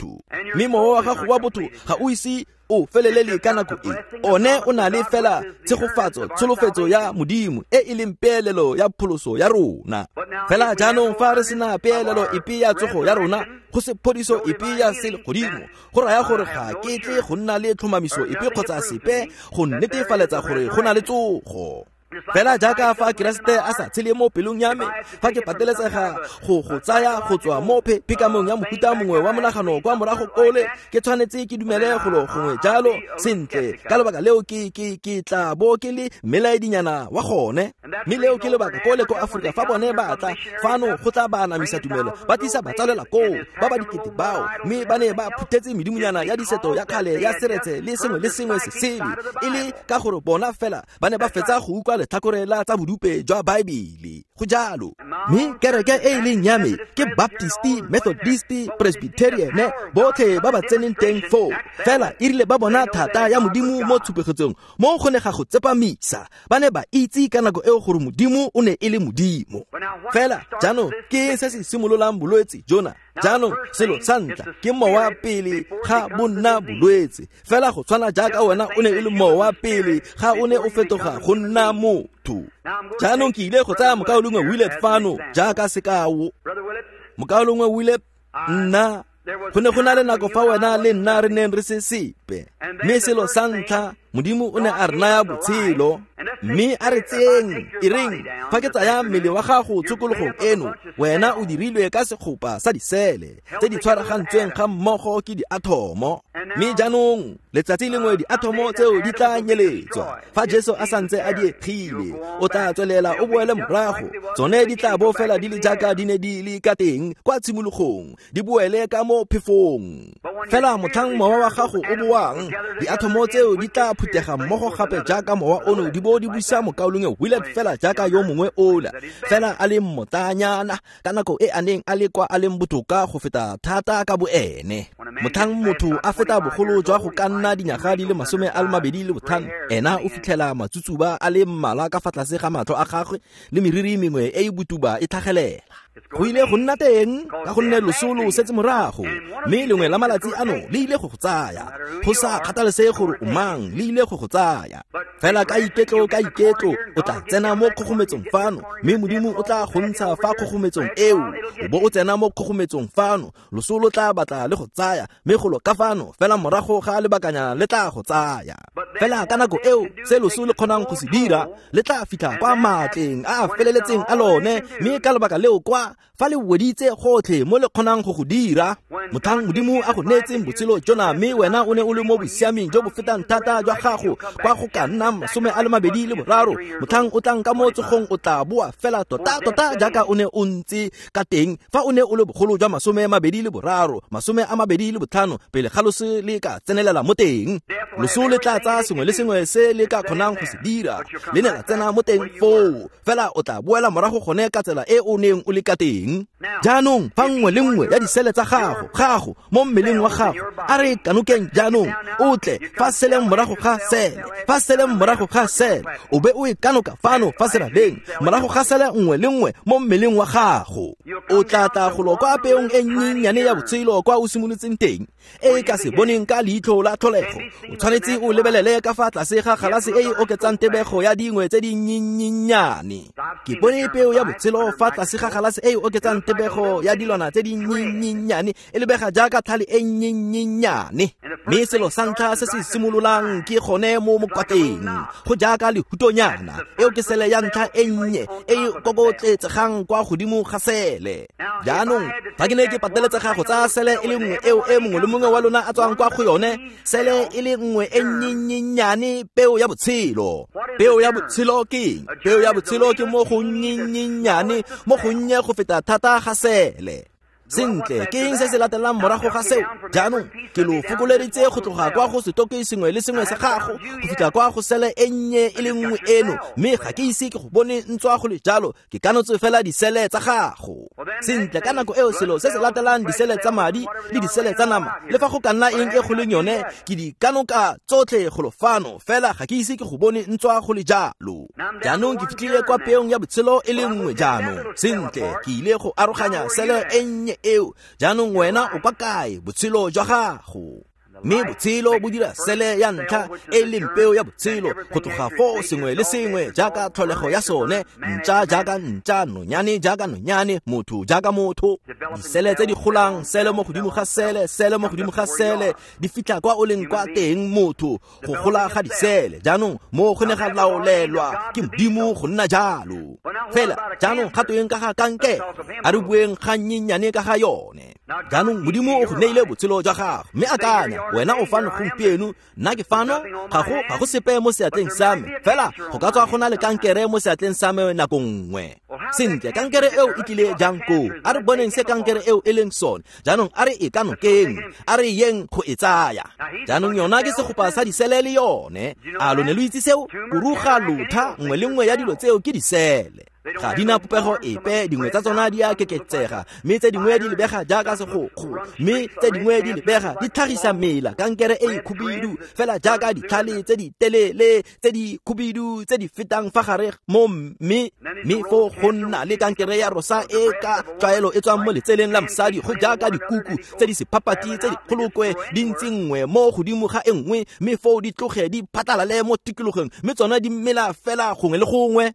motho mme mowa wa gago wa botho ga o ise o felelele ka nako e one o na le fela tshegofatso tsholofetso ya modimo e e leng peelelo ya pholoso ya rona fela jaanong fa re sena peelelo epe ya tsogo ya rona go se phodiso epe ya se le godimo go raya gore ga ke tle go nna le tlhomamiso epe kgotsa sepe go netefaletsa gore go na le tsogo fela jaaka fa Keresete a sa tshele mo pelong ya me fa ke pateletsega go go tsaya go tswa mo phikamong ya mohuta mongwe wa monagano kwa morago kole ke tshwanetse ke dumele go lo gongwe jalo sentle ka lebaka leo ke ke ke tla bo ke le melaedinyana wa gone mme leo ke lebaka kole ko Afrika fa bone ba tla fano go tla ba namisa tumelo ba tisa ba tsalela ko ba ba dikete bao mme ba ne ba phutetse medimunyana ya diseto ya kgale ya seretse le sengwe le sengwe se sele ile ka gore bona fela ba ne ba fetsa go ukwa tlhakorela tsa bodupe jwa Baebile go jalo mme kereke e leng yame ke Baptisti, Methodisti, Presbyterian botlhe ba ba tseneng teng fo fela e rile ba bona thata ya modimo mo tshupegetsong mo gone ga go tsepamisa ba ne ba itse ka nako eo gore modimo o ne e le modimo fela jaanong ke se se simololang bolwetse jona jaanong selo sa ntlha ke mowa pele ga bonna bolwetse fela go tshwana jaaka wena o ne e le mowa pele ga o ne o fetoga go nna motho jaanong ke ile go tsaya mokaolongwe Willett fano jaaka sekao mokaolongwe Willett nna go ne go na le nako fa wena le nna re neng re se sepe mme selo sa ntlha modimo o ne a re naya botshelo mme a re tseng e reng fa ke tsaya mmele wa gago tshokologong eno wena o dirilwe ka sekgopa sa disele tse di tshwaragantsweng ga mmogo ke diatomo mme jaanong letsatsi lengwe diatomo tseo di tla nyeletswa fa Jesu a santse a diegile o tla tswelela o boele morago tsone di tla bo fela di le jaaka di ne di le ka teng kwa tshimologong di boele ka mo phefong fela motlhang mowa wa gago o boang diatomo tseo di tla phutega mmogo gape jaaka mowa ono di bo di buisa mokaolongwe Willett fela jaaka yo mongwe ola fela a le mmotanyana ka nako e a neng a le kwa a leng botoka go feta thata ka boene motlhang motho a feta bogolo jwa go ka nna dinyaga di le masome a le mabedi le botlhano ena o fitlhela matsutsuba a le mmala ka fa tlase ga matlho a gagwe le meriri mengwe e e botuba e tlhagelela go ile go nna teng ka gonne losolo setse morago mme lengwe la malatsi ano le ile go go tsaya go sa kgathalesege gore o mang le ile go go tsaya fela ka iketlo ka iketlo o tla tsena mo kgogometsong fano mme modimo o tla go ntsha fa kgogometsong eo o bo o tsena mo kgogometsong fano losolo tla batla le go tsaya mme go lo ka fano fela morago ga lebakanyana le tla go tsaya fela ka nako eo se losolo kgonang go se dira le tla fitlha kwa matleng a a feleletseng a lone mme ka lebaka leo kwa fa le weditse gotlhe mo le kgonang go go dira motlhang modimo a go neetseng botshelo jona mme wena o ne o le mo bosiameng jo bo fetang thata jwa gago kwa go ka nna masome a le mabedi le boraro motlhang o tlang ka mo tsogong o tla boa fela tota tota jaaka o ne o ntse ka teng fa o ne o le bogolo jwa masome a mabedi le boraro masome a mabedi le botlhano pele ga lose le ka tsenelela mo teng loso le tla tsa sengwe le sengwe se le ka kgonang go se dira le ne la tsena mo teng foo fela o tla boela morago gone ka tsela e o neng o le ka teng jaanong fa nngwe le nngwe ya disele tsa gago gago mo mmeleng wa gago a re kanokeng jaanong o tle fa seleng morago ga sele fa seleng morago ga sele o be o e kanoka fano fa serabeng morago ga sele nngwe le nngwe mo mmeleng wa gago o tla tla go lo kwa peong e nnyane ya botshelo kwa o simolotseng teng e ka se boneng ka leitlho la tlholego o tshwanetse o lebelele ka fa tlase ga galase e e oketsang tebego ya dingwe tse di nnyinnyane ke bone peo ya botshelo fa tlase ga galase e e oketsang tebego ya dilwana tse di nnyinnyane e lebega jaaka tlhale e nnyinnyane mme selo sa ntlha se se simololang ke gone mo mokwateng go jaaka lehutonyana eo ke sele ya ntlha e nnye e e kokotletsegang kwa godimo ga sele jaanong fa ke ne ke pateletsega go tsaya sele e le nngwe eo e mongwe le mongwe wa lona a tswang kwa go yone sele e le nngwe e nnyinnyane peo ya botshelo peo ya botshelo ke peo ya botshelo ke mo go nnyinnyane mo go nnye go feta thata ga sele sentle ke eng se se latelang morago ga seo jaanong ke lo fokoleditse go tloga kwa go setoke sengwe le sengwe sa gago go fitlha kwa go sele e nnye e le nngwe eno mme ga ke ise ke go bone ntswa go le jalo ke kanotse fela disele tsa gago sentle ka nako eo selo se se latelang disele tsa madi le disele tsa nama le fa go ka nna eng e go leng yone ke di kanoka tsotlhe go lo fano fela ga ke ise ke go bone ntswa go le jalo jaanong ke fitlhile kwa peong ya botshelo e le nngwe jaanong sentle ke ile go aroganya sele e nnye eo jaanong wena o kwa kae botshelo jwa gago mme botshelo bo dira sele ya ntlha e leng peo ya botshelo go tloga fo sengwe le sengwe jaaka tlholego ya sone ntša jaaka ntša nonyane jaaka nonyane motho jaaka motho disele tse di golang sele mo godimo ga sele sele mo godimo ga sele di fitlha kwa o leng kwa teng motho go gola ga disele jaanong mo go ne ga laolelwa ke modimo go nna jalo fela jaanong gato eng ka ga kankere a re bueng ga nnyenyane ka ga yone jaanong modimo o go neile botshelo jwa gago mme akanya wena o fano gompieno nna ke fano ga go ga go sepe mo seatleng sa me fela go ka tswa go na le kankere mo seatleng sa me nako nngwe sentle kankere eo e tlile jang ko a re boneng se kankere eo e leng sone jaanong a re e ka nokeng a re yeng go e tsaya jaanong yona ke segopa sa disele le yone a lo ne lo itse seo kuruga lotha nngwe le nngwe ya dilo tseo ke disele ga di na popego epe dingwe tsa tsona di a keketsega mme tse dingwe di lebega jaaka segokgo mme tse dingwe di lebega di tlhagisa mela kankere e khubidu fela jaaka ditlhale tse di telele tse di khubidu tse di fetang fa gare mo mme mme fo go nna le kankere ya rosa e ka tlwaelo e tswang mo letseleng la mosadi go jaaka dikuku tse di sephapati tse di kgolokwe di ntse nngwe mo godimo ga e nngwe mme fo di tloge di phatlalale mo tikologong mme tsona di mmela fela gongwe le gongwe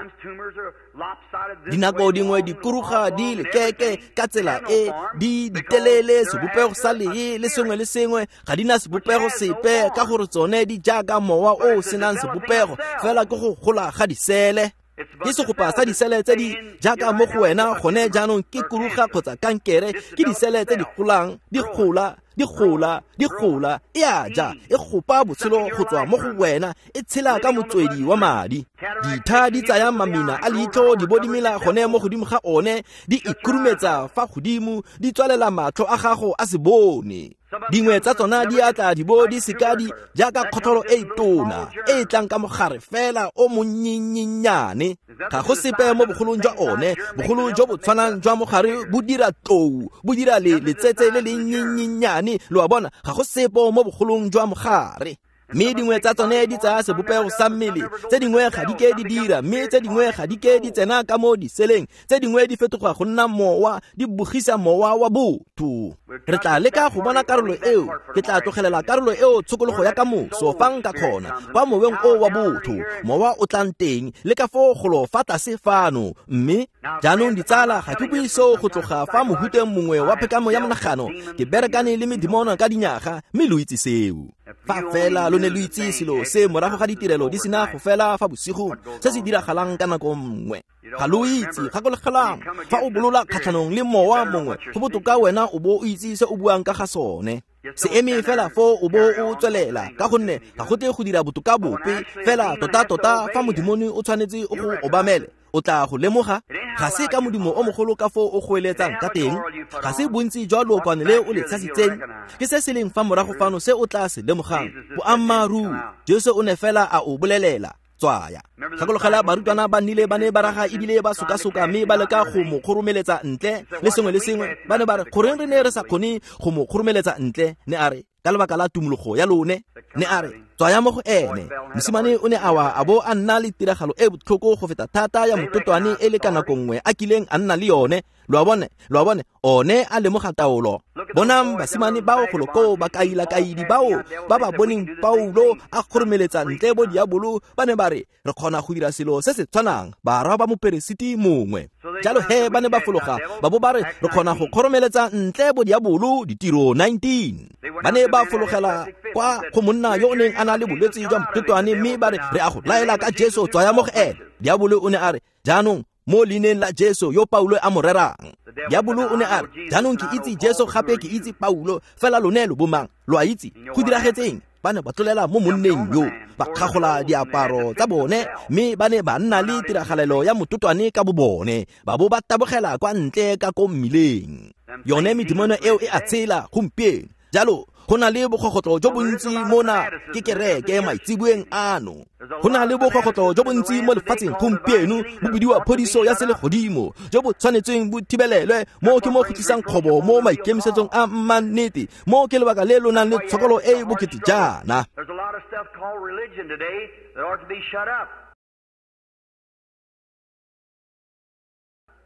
dinako dingwe di kuruga di lekeke ka tsela e di ditelele sebopego sa lee le sengwe le sengwe ga di na sebopego sepe ka gore tsone di jaaka mowa o senang sebopego fela ke go gola ga disele ke segopa sa disele tse di jaaka mo go wena gone jaanong ke kuruga kgotsa kankere ke disele tse di golang di gola di gola di gola e a ja e gopa botshelo go tswa mo go wena e tshela ka motswedi wa madi ditha di tsaya mamina a leitlho di bodimela gone mo godimo ga one di ikurumetsa fa godimo di tswalela matlho a gago a se bone dingwe tsa tsona di atla di bo di sekadi jaaka kgotlholo e tona e tlang ka mogare fela o monnyenyenyane ga go sepe mo bogolong jwa one bogolo jo bo tshwanang jwa mogare bo dira tou bo dira le letsetse le le nnyenyenyane lo a bona ga go sepo mo bogolong jwa mogare mme dingwe tsa tsone di tsaya sebopego sa mmele tse dingwe ga di ke di dira mme tse dingwe ga di ke di tsena ka mo diseleng tse dingwe di fetoga go nna mowa di bogisa mowa wa botho re tla leka go bona karolo eo ke tla tlogelela karolo eo tshokologo ya ka moso fa nka kgona kwa moweng o wa botho mowa o tlang teng le ka foo golo fa tlase fano mme jaanong ditsala ga ke buiso go tloga fa mohuteng mongwe wa phekamo ya monagano ke berekane le medimono ka dinyaga mme lo itse seo fa fela lo ne lo itse selo se morago ga ditirelo di sena go fela fa bosigo se se diragalang ka nako nngwe ga lo itse gakologelang fa o bolola kgatlhanong le mowa mongwe go botoka wena o bo o itse se o buang ka ga sone se eme fela fo o bo o tswelela ka gonne ga go te go dira botoka bope fela tota-tota fa modimoni o tshwanetse o go obamele o tla go lemoga ga se ka modimo o mogolo ka fo o go eletsang ka teng ga se bontsi jwa lookwane le o le tshasitseng ke se se leng fa morago fano se o tla se lemogang boammaaruri Jesu o ne fela a o bolelela tswaya gakologelwa barutwana ba nnile ba ne ba raga ebile ba soka-soka mme ba leka go mo kgoromeletsa ntle le sengwe le sengwe ba ne ba re goreng re ne re sa kgone go mo kgoromeletsa ntle ne a re ka lebaka la tumologo ya lone ne a re tswaya mo go ene mosimane o ne a wa a bo a nna le tiragalo e botlhoko go feta thata ya mototwane e le ka nako nngwe a kileng a nna le yone lo a bone lo a bone one a lemoga taolo bonang basimane bao goloko ba kaila-kaidi bao ba ba boneng Paulo a kgoromeletsa ntle bo diabolo ba ne ba re re kgona go dira selo se se tshwanang ba ra ba moperesiti mongwe jalo he ba ne ba fologa ba bo ba re re kgona go kgoromeletsa ntle bo diabolo ditiro nineteen ba ne ba fologela kwa go monna yo o neng a na le bolwetse jwa mototwane mme ba re re a go laela ka Jesu tswaya mo go ene diabolo o ne a re jaanong mo leineng la Jesu yo Paulo a mo rerang diabolo o ne a re jaanong ke itse Jesu gape ke itse Paulo fela lone lo bomang lo a itse go diragetseng ba ne ba tlolela mo monneng yo ba kgagola diaparo tsa bone mme ba ne ba nna le tiragalelo ya mototwane ka bobone ba bo ba tabogela kwa ntle ka ko mmileng yone medimono eo e a tshela gompieno jalo go na le bogogotlo jo bontsi mona ke kereke maitsibueng ano go na le bogogotlo jo bontsi mo lefatsheng gompieno bo bidiwa phodiso ya sele godimo jo bo tshwanetseng bo thibelelwe mo ke mo go tlisang kgobo mo maikemisetsong a mannete mo ke lebaka le lo nang le tshokolo e bokete jaana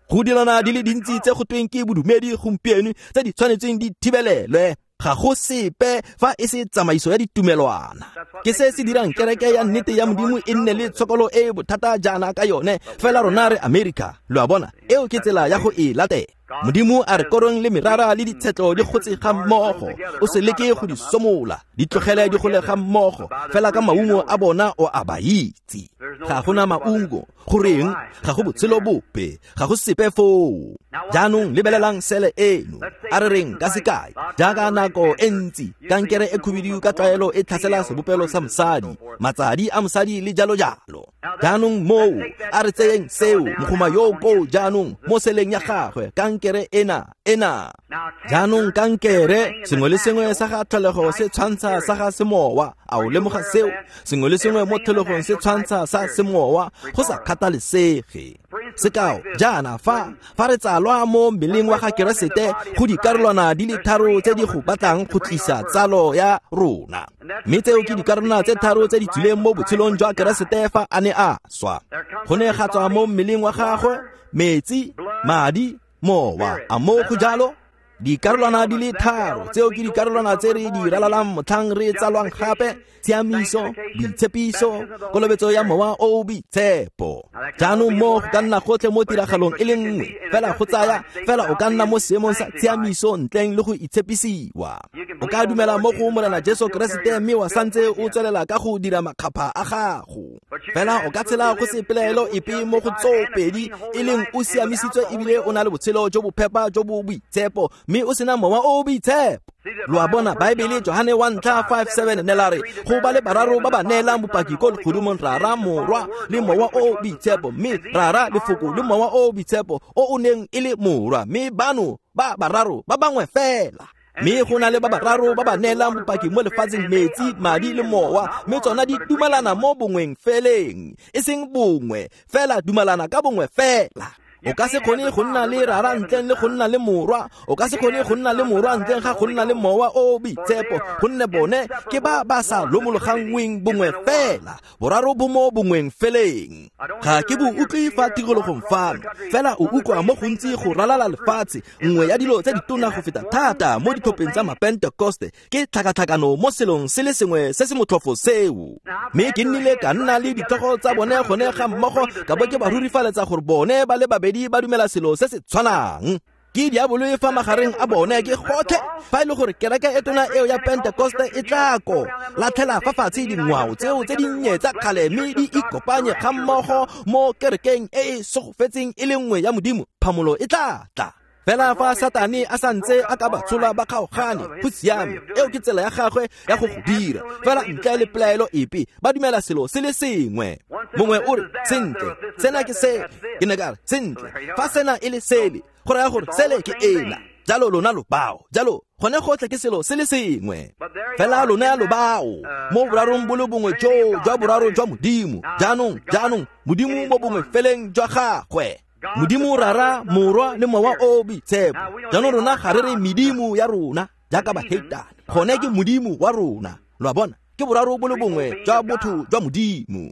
go dilana di le dintsi tse go tweng ke bodumedi gompieno tse di tshwanetseng di thibelelwe ga go sepe fa e se tsamaiso ya ditumelwana ke se se dirang kereke ya nnete ya modimo e nne le tshokolo e bothata jaana ka yone fela rona re America lo a bona eo ke tsela ya go e latela modimo a re korong le merara le ditshetlo di gotse ga mmogo o se leke go di somola di tlogele di gole ga mmogo fela ka maungo a bona o a ba itse ga gona maungo goreng ga go botshelo bope ga go sepe foo jaanong lebelelang sele eno a re reng ka sekai jaaka nako e ntsi kankere e khubidiu ka tlwaelo e tlhasela sebopelo sa mosadi matsadi a mosadi le jalo jalo jaanong moo a re tseyeng seo mogoma yo ko jaanong mo seleng ya gagwe kankere ena ena jaanong kankere sengwe le sengwe sa ga tlholego se tshwantsha sa ga semowa a o lemoga seo sengwe le sengwe mo tlholegong se tshwantsha sa semowa go sa kgathalesege sekao jaana fa fa re tsalwa mo mmeleng wa ga keresete go dikarolwana di le tharo tse di go batlang go tlisa tsalo ya rona mme tseo ke dikarolwana tse tharo tse di tswileng mo botshelong jwa keresete fa a ne a swa go ne ga tswa mo mmeleng wa gagwe metsi madi mowa a mo go jalo dikarolwana di le tharo tseo ke dikarolwana tse re di ralalang motlhang re tsalwang gape tshiamiso boitshepiso kolobetso ya mowa o boitshepo jaanong mo go ka nna gotlhe mo tiragalong e le nngwe fela go tsaya fela o ka nna mo seemong sa tshiamiso ntleng le go itshepisiwa o ka dumela mo go Morena Jesu Keresete mme wa santse o tswelela ka go dira makgapha a gago fela o ka tshela go se pelaelo epe mo go tsopedi e leng o siamisitswe ebile o na le botshelo jo bo phepa jo bo boitshepo mme o sena mowa o boitshepo lo a bona Baebele Johane one five seven ne la re go ba le bararo ba ba neelang bopaki ko legodimong rara morwa le mowa o boitshepo mme rara lefoko le mowa o boitshepo o o neng e le morwa mme bano ba bararo ba bangwe fela mme go na le ba bararo ba ba neelang bopaki mo lefatsheng metsi madi le mowa mme tsona di dumalana mo bongweng feleng e seng bongwe fela dumalana ka bongwe fela o ka se kgone go nna le rara ntleng le go nna le morwa o ka se kgone go nna le morwa ntleng ga go nna le mowa o boitshepo gonne bone ke ba ba sa lomologangweng bongwe fela boraro bo mo bongweng feleng ga ke bo utlwe fa tikologong fano fela o utlwa mo gontsi go ralala lefatshe nngwe ya dilo tse di tona go feta thata mo ditlhopheng tsa mapentekoste ke tlhakatlhakano mo selong se le sengwe se se motlhofo seo mme ke nnile ka nna le ditlhogo tsa bone gone ga mmogo ka bo ke ba rurifaletsa gore bone ba le babedi ba dumela selo se se tshwanang ke diabolo e fa magareng a bone ke gotlhe fa e le gore kereke e tona eo ya pentekoste e tlako latlhela fa fatshe dingwao tseo tse dinnye tsa kgale mme di ikopanye ga mmogo mo kerekeng e e sogofetseng e le nngwe ya modimo phamolo e tla tla fela fa Satane a santse a ka ba tshola ba kgaogane go siame eo ke tsela ya gagwe ya go go dira fela ntle le pelaelo epe ba dumela selo se le sengwe mongwe o re sentle sena ke se ke ne ka re sentle fa sena e le sele go raya gore sele ke ena jalo lona lo bao jalo gone gotlhe ke selo se le sengwe fela lona lo bao mo borarong bo le bongwe jo jwa boraro jwa modimo jaanong jaanong modimo mo bongwe feleng jwa gagwe modimo rara morwa le mowa o boitshepo jaanong rona ga re re medimo ya rona jaaka bahatane gone ke modimo wa rona lo a bona ke boraro bo le bongwe jwa botho jwa modimo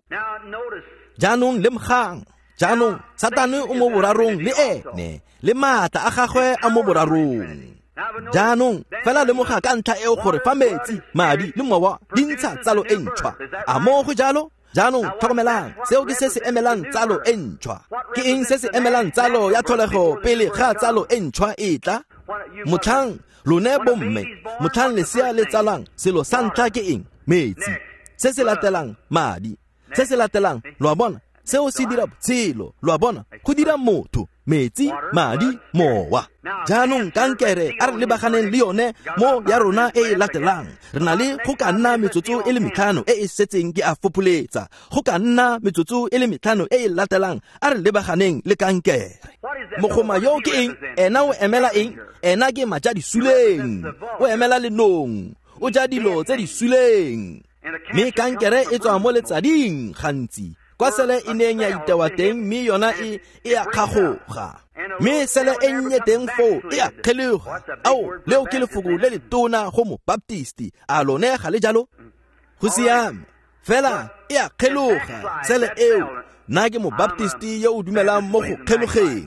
jaanong le mgang jaanong Satane o mo borarong le ene le maatla a gagwe a mo borarong jaanong fela le moga ka ntlha eo gore fa metsi madi le mowa di ntsha tsalo e ntšhwa a mo go jalo jaanong tlhokomelang seo ke se se emelang tsalo e ntšhwa ke eng se se emelang tsalo ya tlholego pele ga tsalo e ntšhwa e tla motlhang lone bomme motlhang lesea le tsalang selo sa ntlha ke eng metsi se se latelang madi se se latelang lo a bona seo se dira botshelo lo a bona go dira motho metsi madi mowa jaanong kankere a re lebaganeng le yone mo ya rona e e latelang re na le go ka nna metsotso e le metlhano e e setseng ke a fopoletsa go ka nna metsotso e le metlhano e e latelang a re lebaganeng le kankere mogoma yo ke eng ena o emela eng ena ke maja disuleng o emela lenong o ja dilo tse di suleng mme kankere e tswa mo letsading gantsi kwa sele e neng ya itewa teng mme yona e e a kgagoga mme sele e nnye teng fo e a kgeloga ao leo ke lefoko le le tona go mo baptisti a lone ga le jalo go siame fela e a kgeloga sele eo nna ke mo baptisti yo o dumelang mo go kgelogeng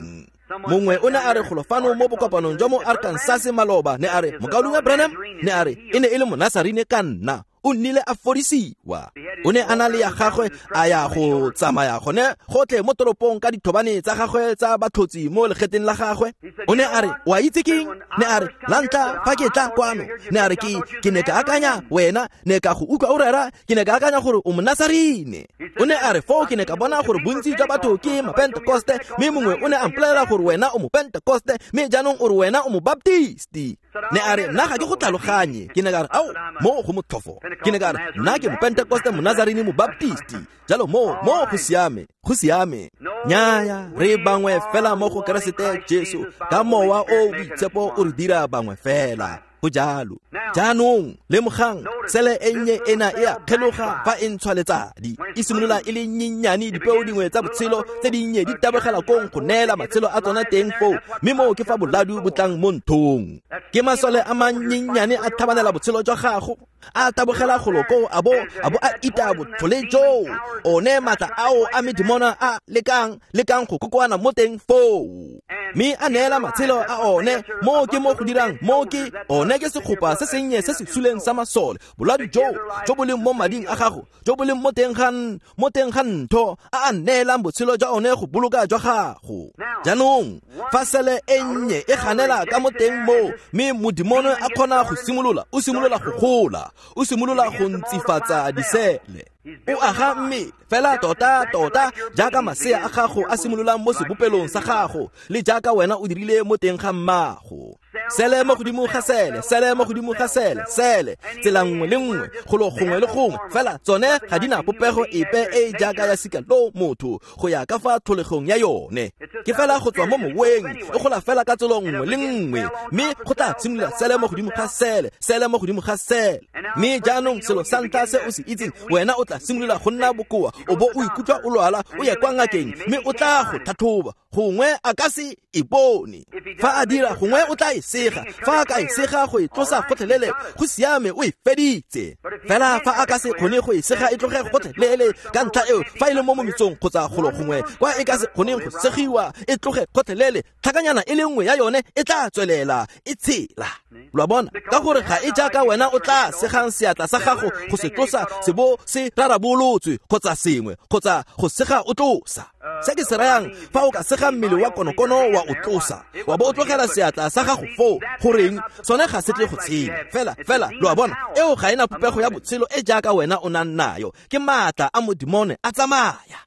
mongwe o ne a re golofano mo bokopanong jwa mo Arkansas maloba ne a re Mokaulunga Branham ne a re e ne e le monasarine ka nna o nnile a fodisiwa o ne a na le ya gagwe a ya go tsamaya gone gotlhe mo toropong ka dithobane tsa gagwe tsa batlhotsi mo legeteng la gagwe o ne a re wa itse keng ne a re la ntlha fa ke tla kwano ne a re ke ke ne ka akanya wena ne ka go utlwa o rera ke ne ka akanya gore o monasarine o ne a re fo ke ne ka bona gore bontsi jwa batho ke mapentekoste mme mongwe o ne a mpolelela gore wena o mopentekoste mme jaanong o re wena o mobaptisti ne a re nna ga ke go tlhaloganye ke ne ka re ao mo go motlhofo ke ne ka re nna ke mopentekoste monazarene mobaptisti jalo mo mo go siame go siame nyaya re bangwe fela mo go Keresete Jesu ka mowa o boitshepo o re dira bangwe fela go jalo jaanong le mogang sele ennye ena e a kgeloga fa e ntshwa letsadi e simolola e le nyenyane dipeo dingwe tsa botshelo tse dinnye di tabogela kong go neela matshelo a tsona teng foo mme moo ke fa boladu bo tlang mo nthong ke masole a mannyenyane a thabanela botshelo jwa gago a tabogela goloko a bo a bo a ita botlhole joo one maatla ao a medimona a lekang lekang go kokoana mo teng foo mme a neela matshelo a one mo ke mo go dirang mo ke one ke sekgopa se sennye se se suleng sa masole boladu jo jo bo leng mo mading a gago jo bo leng mo teng ga mo teng ga ntho a a neelang botshelo jwa one go boloka jwa gago jaanong fa sele ennye e ganela ka mo teng mo mme modimono a kgona go simolola o simolola go gola o simolola go ntsifatsa disele o aga mme fela tota tota jaaka masea a gago a simololang mo sebopelong sa gago le jaaka wena o dirile mo teng ga mmago sele mo godimo ga sele sele mo godimo ga sele sele tsela nngwe le nngwe golo gongwe le gongwe fela tsone ga di na popego epe e jaaka ya sika lo motho go ya ka fa tholegong ya yone ke fela go tswa mo moweng e gola fela ka tselo nngwe le nngwe mme go tla simolola sele mo godimo ga sele sele mo godimo ga sele mme jaanong selo sa ntlha se o se itseng wena o tla simolola go nna bokoa o bo o ikutlwa o lwala o ye kwa ngakeng mme o tla go tlhatlhoba gongwe a ka se ipone fa a dira gongwe o tla e sega fa a ka e sega go e tlosa gotlhelele go siame o e feditse fela fa a ka se kgone go e sega e tloge gotlhelele ka ntlha eo fa e le mo momitsong kgotsa golo gongwe kwa e ka se kgoneng go segiwa e tloge gotlhelele tlhakanyana e le nngwe ya yone e tla tswelela e tshela lwa bona ka gore ga e jaaka wena o tla segang seatla sa gago go se tlosa se bo se rarabolotswe kgotsa sengwe kgotsa go sega o tlosa se ke se rayang fa o ka sega mmele wa konokono wa o tlosa wa bo o tlogela seatla sa gago foo goreng sone ga se tle go tshela fela fela lo a bona eo ga ena popego ya botshelo e jaaka wena o nang nayo ke maatla a modimone a tsamaya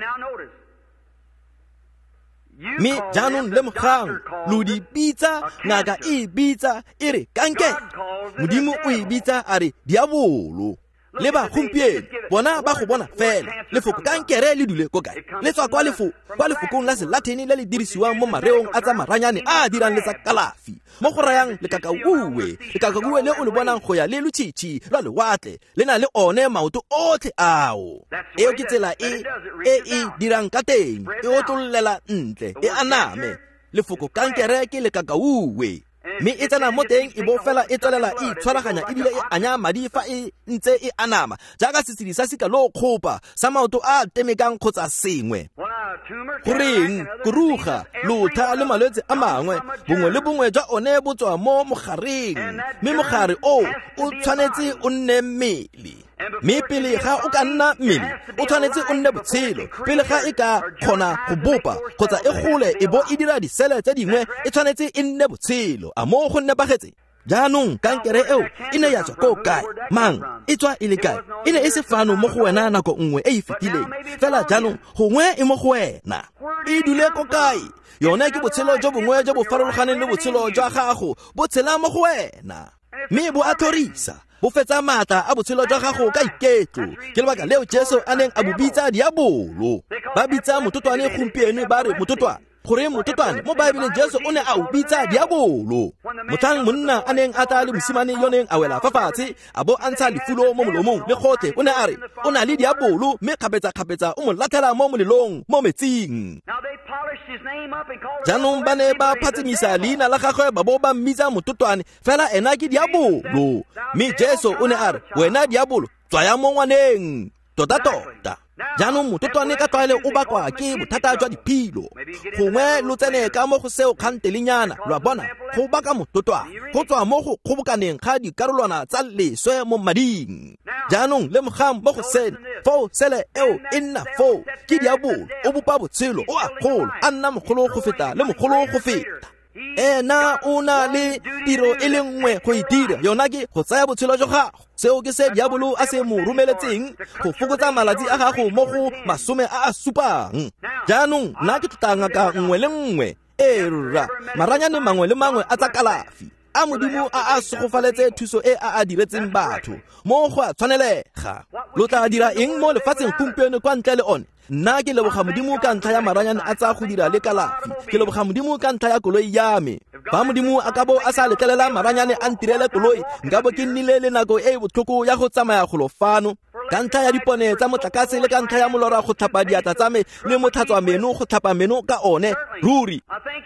mme jaanong le mogang lo di bitsa ngaka e bitsa e re kanke modimo o e bitsa a re diabolo le ba gompieno bona ba go bona fela lefoko kankere le dule ko kae le tswa kwa lefo kwa lefokong la selatini le le dirisiwang mo mareong a tsa maranyane a dirang le tsa kalafi mo go rayang lekakauwe lekakauwe le o le bonang go ya le lutshitshi lwa lewatle le na le one maoto otlhe ao eo ke tsela e e e dirang ka teng e otlollela ntle e aname lefoko kankere ke lekakauwe mme e tsena mo teng e bo fela e tswelela e itshwaraganya ebile e anya madi fa e ntse e anama jaaka setsedi sa sika lo kgopa sa maoto a temekang kgotsa sengwe goreng kuruga lotha le malwetse a mangwe bongwe le bongwe jwa one bo tswa mo mogareng mme mogare o o tshwanetse o nne mmele mme pele ga o ka nna mmele o tshwanetse o nne botshelo pele ga e ka kgona go bopa kgotsa e gole e bo e dira disele tse dingwe e tshwanetse e nne botshelo a mo go nepagetse jaanong kankere eo e ne ya tswa ko kae mang e tswa e le kae e ne e se fano mo go wena nako nngwe e e fetileng fela jaanong gongwe e mo go wena e dule ko kae yone ke botshelo jo bongwe jo bo farologaneng le botshelo jwa gago bo tshela mo go wena mme bo a thorisa bo fetsa maatla a botshelo jwa gago ka iketlo ke lebaka leo Jesu a neng a bo bitsa diabolo ba bitsa mototwane gompieno ba re mototwane gore mototwane mo baebeleng Jesu o ne a o bitsa diabolo motlhang monna a neng a tla le mosimane yo neng a wela fa fatshe a bo a ntsha lefulo mo molomong le gotlhe o ne a re o na le diabolo mme kgapetsa-kgapetsa o mo latlhela mo molelong mo metsing jaanong ba ne ba phatsimisa leina la gagwe ba bo ba mmitsa mototwane fela ena ke diabolo mme Jesu o ne a re wena diabolo tswaya mo ngwaneng tota tota jaanong mototwane ka tlwaele o bakwa ke bothata jwa diphilo gongwe lo tsene ka mo go seo kgantelenyana lwa bona go baka mototwane go tswa mo go kgobokaneng ga dikarolwana tsa leswe mo mading jaanong le mogang mo go sena foo sele eo e nna foo ke diabolo o bopa botshelo o a kgolo a nna mogolo go feta le mogolo go feta ena o na le tiro e le nngwe go e dira yona ke go tsaya botshelo jwa gago seo ke se diabolo a se mo romeletseng go fokotsa malatsi a gago mo go masome a a supang jaanong nna ke tlotanga ka nngwe le nngwe e rra maranyane mangwe le mangwe a tsa kalafi a modimo a a sogofaletse thuso e a a diretseng batho mo go a tshwanelega lo tla dira eng mo lefatsheng gompieno kwa ntle le one nna ke leboga modimo ka ntlha ya maranyane a tsa go dira le kalafi ke leboga modimo ka ntlha ya koloi ya me fa modimo a ka bo a sa letlelela maranyane a ntirele koloi nka bo ke nnile le nako e e botlhoko ya go tsamaya golo fano ka ntlha ya dipone tsa motlakase le ka ntlha ya molora go tlhapa diatla tsa me le motlhatswa meno go tlhapa meno ka one ruri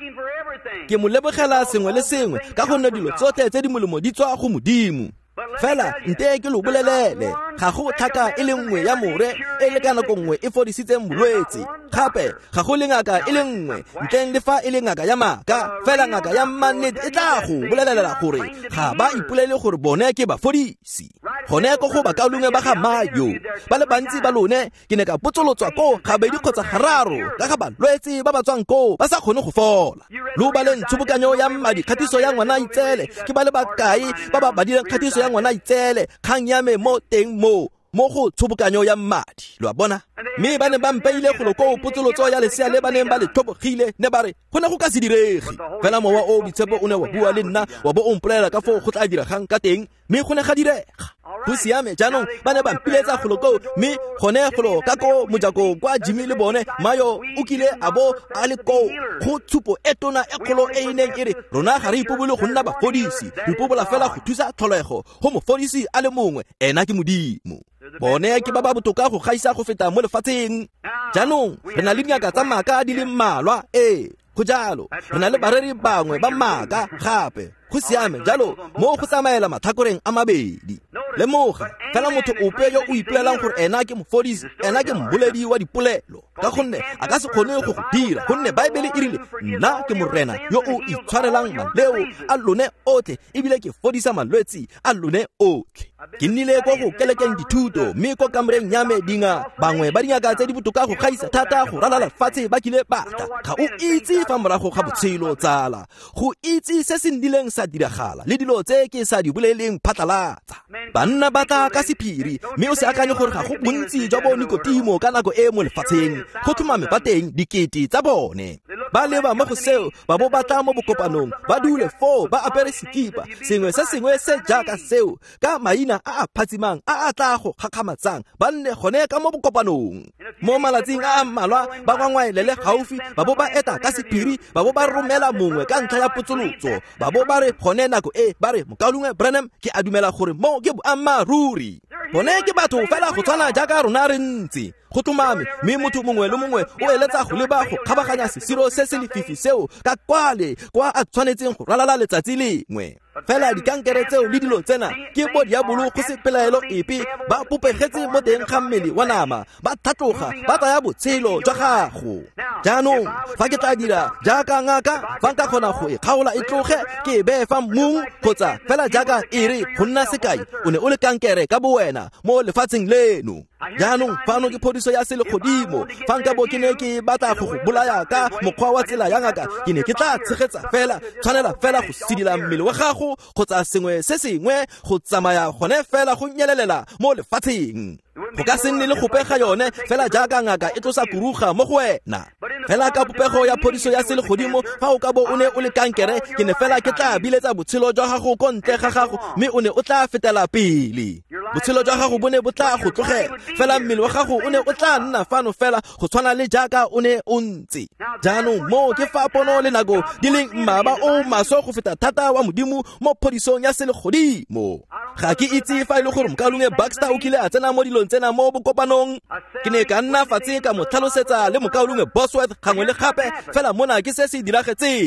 ke mo lebogela sengwe le sengwe ka gonne dilo tsotlhe tse di molemo di tswa go modimo fela nte ke lo bolelele ga go tlhaka e le nngwe ya more e le ka nako nngwe e fodisitseng bolwetse gape ga go le ngaka e le nngwe ntleng le fa e le ngaka ya maaka fela ngaka ya mannete e tla go bolelela gore ga ba ipolele gore bone ke bafodisi gone ko go bakalongwe ba ga mayo ba le bantsi ba lone ke ne ka botsolotswa ko gabedi kgotsa gararo ka ga balwetse ba ba tswang ko ba sa kgone go fola lo ba le ntshobokanyo ya madi kgatiso ya ngwana itsele ke ba le bakae ba ba badileng kgatiso ya ngwana itsele kgang ya me mo teng mo mo go tshobokanyo ya madi lo a bona mme ba ne ba mpeile go loko potsolotso ya lesea le ba neng ba le thobogile ne ba re go ne go ka se direge fela mowa o ditshepo o ne wa bua le nna wa bo o mpolelela ka foo go tla diregang ka teng mme go ne ga direga go siame jaanong ba ne ba mpiletsa go loko mme gone golo ka ko mojako kwa Jimmy le bone mayo o kile a bo a le ko go tshupo e tona e kgolo e neng e re rona ga re ipobole go nna bafodisi re ipobola fela go thusa tlholego go mofodisi a le mongwe ena ke modimo bone ke ba ba botoka go gaisa go feta mo lefatsheng jaanong re na le dingaka tsa maaka di le mmalwa ee go jalo re na le bareri bangwe ba maaka gape go siame jalo mo go tsamaela mathakoreng a mabedi lemoga fela motho ope yo o ipolelang gore ena ke mofodisi ena ke mboledi wa dipolelo ka gonne a ka se kgone go go dira gonne baebele e rile nna ke morena yo o itshwarelang maleo a lone otlhe ebile ke fodisa malwetsi a lone otlhe ke nnile kwa go kelekeng dithuto mme kwa kamoreng ya me dinga bangwe ba dingaka tse di botoka go gaisa thata go ralala lefatshe ba kile bata ga o itse fa morago ga botshelo tsala go itse se se ndileng sa diragala le dilo tse ke sa di boleleng phatlalatsa banna ba tla ka sephiri mme o se akanye gore ga go bontsi jwa bo Nikotimo ka nako e mo lefatsheng go thumame ba teng dikete tsa bone ba leba mo go seo ba bo batla mo bokopanong ba dule fo ba apere sekipa sengwe se sengwe se jaaka seo ka maina a a phatsimang a a tla go kgakgamatsang ba nne gone ka mo bokopanong mo malatsing a mmalwa ba gwangwaelele gaufi ba bo ba eta ka sephiri ba bo ba romela mongwe ka ntlha ya potsolotso ba bo ba re gone nako e ba re Mokalungwe Branham ke a dumela gore mo ke boammaruri bone ke batho fela go tshwana jaaka rona re ntse go tumame mme motho mongwe le mongwe o eletsa go leba go kgabaganya sesiro se se lefifi seo ka kwale kwa a tshwanetseng go ralala letsatsi lengwe fela dikankere tseo le dilo tsena ke bo diabolo go se pelaelo epe ba popegetse mo teng ga mmele wa nama ba thatloga ba tsaya botshelo jwa gago jaanong fa ke tla dira jaaka ngaka fa nka kgona go e kgaola e tloge ke e beye fa mmung kgotsa fela jaaka e re go nna sekai o ne o le kankere ka bowena mo lefatsheng leno jaanong fano ke phodiso ya sele godimo fa nka bo ke ne ke batla go go bolaya ka mokgwa wa tsela ya ngaka ke ne ke tla tshegetsa fela tshwanela fela go sidila mmele wa gago kgotsa sengwe se sengwe go tsamaya gone fela go nyelelela mo lefatsheng go ka se nne le go pega yone fela jaaka ngaka e tlosa kuruga mo go wena fela ka popego ya phodiso ya sele godimo fa o ka bo o ne o le kankere ke ne fela ke tla biletsa botshelo jwa gago ko ntle ga gago mme o ne o tla fetela pele botshelo jwa gago bo ne bo tla go tlogela fela mmele wa gago o ne o tla nna fano fela go tshwana le jaaka o ne o ntse jaanong mo ke fa pono le nako di leng mmaba o maso go feta thata wa modimo mo phodisong ya sele godimo ga ke itse fa ile gore Mokalungwe Baxter o kile a tsena mo dilong tsena mo bokopanong ke ne ka nna fatshe ka mo tlhalosetsa le Mokalungwe Bosworth gangwe le gape fela mona ke se se diragetseng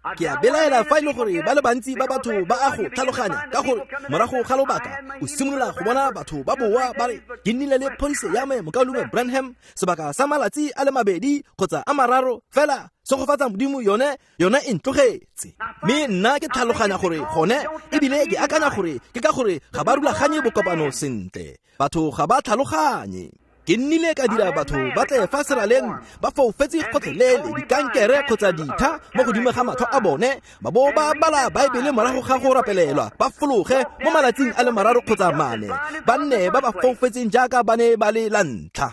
ke a belaela fa ile gore ba le bantsi ba batho ba a go tlhaloganya ka gore morago ga lobaka o simolola go bona batho ba boa ba re ke nnile le police ya me Mokaulungwe Branham sebaka sa malatsi a le mabedi kgotsa a mararo fela se go fatsa modimo yone yone e ntlogetse mme nna ke tlhaloganya gore gone ebile ke akanya gore ke ka gore ga ba rulaganye bokopano sentle batho ga ba tlhaloganye ke nnile ka dira batho ba tle fa seraleng ba foufetse kgotlhelele dikankere kgotsa ditha mo godimo ga matho a bone ba bo ba bala baebele morago ga go rapelelwa ba fologe mo malatsing a le mararo kgotsa mane ba nne ba ba foufetseng jaaka ba ne ba le la ntlha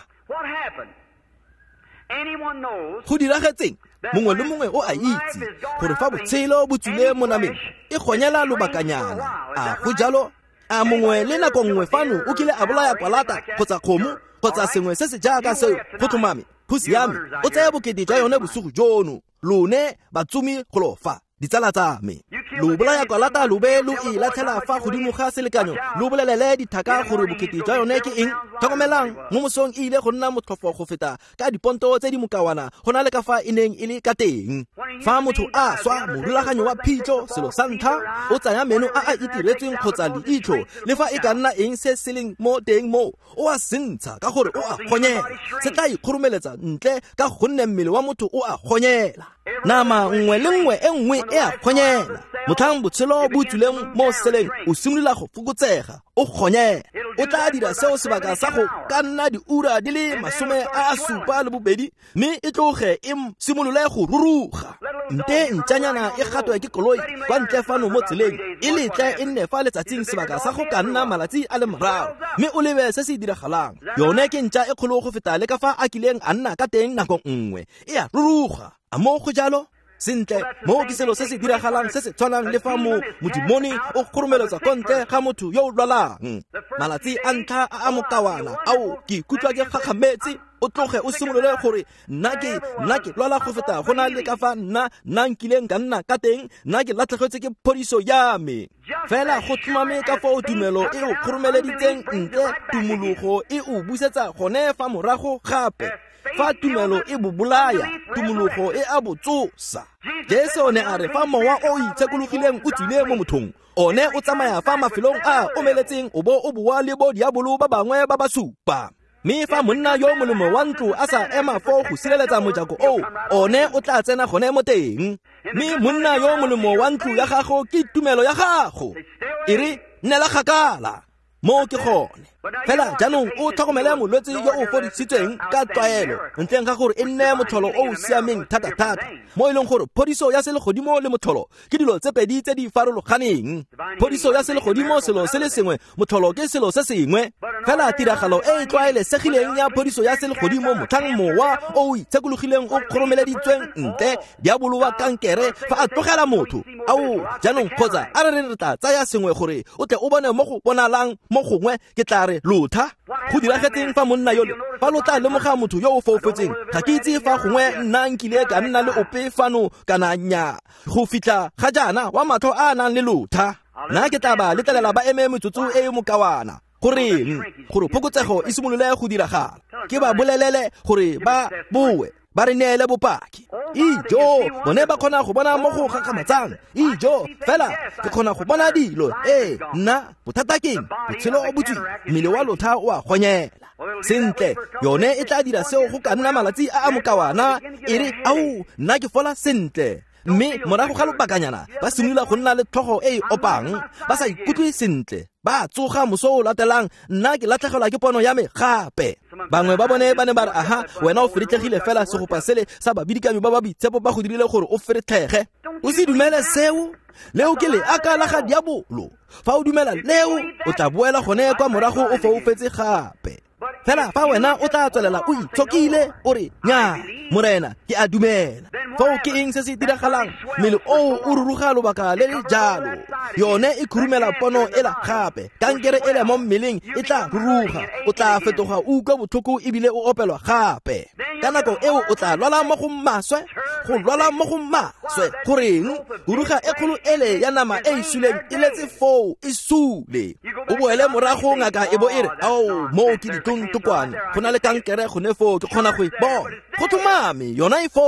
go diragetseng mongwe le mongwe o a itse gore fa botshelo bo tswile mo nameng e gonyela lobakanyana a go jalo a mongwe le nako nngwe fano o kile a bolaya kwalata kgotsa kgomo kgotsa sengwe se se jaaka seo go thomame go siame o tsaya bokete jwa yone bosigo jono lone batsumi go lofa ditsala tsa me lo bolaya kwalata lo be lo e latlhela fa godimo ga selekanyo lo bolelele dithaka gore bokete jwa yone ke eng tlhokomelang mo mosong e ile go nna motlhofo go feta ka diponto tse di mokawana go na le ka fa e neng e le ka teng fa motho a swa morulaganyo wa phitlho selo sa ntlha o tsaya meno a a itiretsweng kgotsa leitlho le fa e ka nna eng se se leng mo teng mo o a sentsha ka gore o a kgonyela se tla ikgoromeletsa ntle ka gonne mmele wa motho o a kgonyela nama nngwe le nngwe e nngwe e a kgonyela motlhang botshelo bo tswileng mo seleng o simolola go fokotsega o kgonyela o tla dira seo sebaka sa go ka nna diura di le masome a supa le bobedi mme e tloge e simolole go ruruga nte ntšanyana e gatwe ke koloi kwa ntle fano mo tseleng e letle e nne fa letsatsing sebaka sa go ka nna malatsi a le mararo mme o lebe se se diragalang yone ke ntša e kgolo go feta le ka fa a kileng a nna ka teng nako nngwe e a ruruga a mo go jalo sentle mo ke selo se se diragalang se se tshwanang le fa mo modimoni o kgoromeletsa kontle ga motho yo o lwalang malatsi a ntlha a a mokawana ao ke ikutlwa ke gakgametse o tloge o simolole gore nna ke nna ke lwala go feta go na le ka fa nna nna nkileng ka nna ka teng nna ke latlhegetswe ke phodiso ya me fela go tlhomame ka fao tumelo e o kgoromeleditseng ntle tumologo e o busetsa gone fa morago gape fa tumelo e bobolaya tumologo e a botsosa Jesu o ne a re fa mowa o itshekologileng o tswile mo mothong one o tsamaya fa mafelong a omeletseng o bo o bua le bo diabolo ba bangwe ba ba supa mme fa monna yo molemo wa ntlo a sa ema fo go sireletsa mojako o one o tla tsena gone mo teng mme monna yo molemo wa ntlo ya gago ke tumelo ya gago e re nnela kgakala mo ke gone fela jaanong o tlhokomele molwetse yo o fodisitsweng ka tlwaelo ntleng ga gore e nne motlholo o o siameng thata-thata mo e leng gore phodiso ya selegodimo le motlholo ke dilo tse pedi tse di farologaneng phodiso ya selegodimo selo se le sengwe motlholo ke selo se sengwe fela tiragalo e e tlwaelesegileng ya phodiso ya selegodimo motlhang mowa o o itshekologileng o kgoromeleditsweng ntle diabolo wa kankere fa a tlogela motho ao jaanong kgotsa a re re tla tsaya sengwe gore o tle o bone mo go bonalang mo gongwe ke tla re lotha go diragetseng fa monna yole fa lo tla lemoga motho yo o foufetseng ga ke itse fa gongwe nna nkile ka nna le ope fano kana nya go fitlha ga jaana wa matlho a nang le lotha nna ke tla ba letlelela ba eme metsotso e mokawana goreng gore phokotsego e simolole go diragala ke ba bolelele gore ba bowe ba re neele bopaki ijo bone ba kgona go bona mo go gakgamatsang ijo fela ke kgona go bona dilo ee nna bothata keng botshelo o botswi mmele wa lotha o a gonyela sentle yone e tla dira seo go ka nna malatsi a a mokawana e re ao nna ke fola sentle mme morago ga lobakanyana ba simolola go nna le tlhogo e e opang ba sa ikutlwe sentle ba tsoga moso o latelang nna ke latlhegelwa ke pono ya me gape bangwe ba bone ba ne ba re aha wena o feretlhegile fela segopa sele sa babidikami ba ba boitshepo ba go dirile gore o feretlhege o se dumele seo leo ke le aka la ga diabolo fa o dumela leo o tla boela gone kwa morago o foufetse gape fela fa wena o tla tswelela o itshokile o re nya morena ke a dumela fa o ke eng se se diragalang mmele o o ruruga lobaka le le jalo yone e khurumela pono e la gape kankere e le mo mmeleng e tla ruruga o tla fetoga o utlwa botlhoko ebile o opelwa gape ka nako eo o tla lwala mo go maswe go lwala mo go maswe goreng ruruga e kgolo ele ya nama e e suleng e letse foo e sule o boele morago ngaka e bo e re ao mo ke ditong tukwane go na le kankere gone foo ke kgona go e bona go thomame yona e foo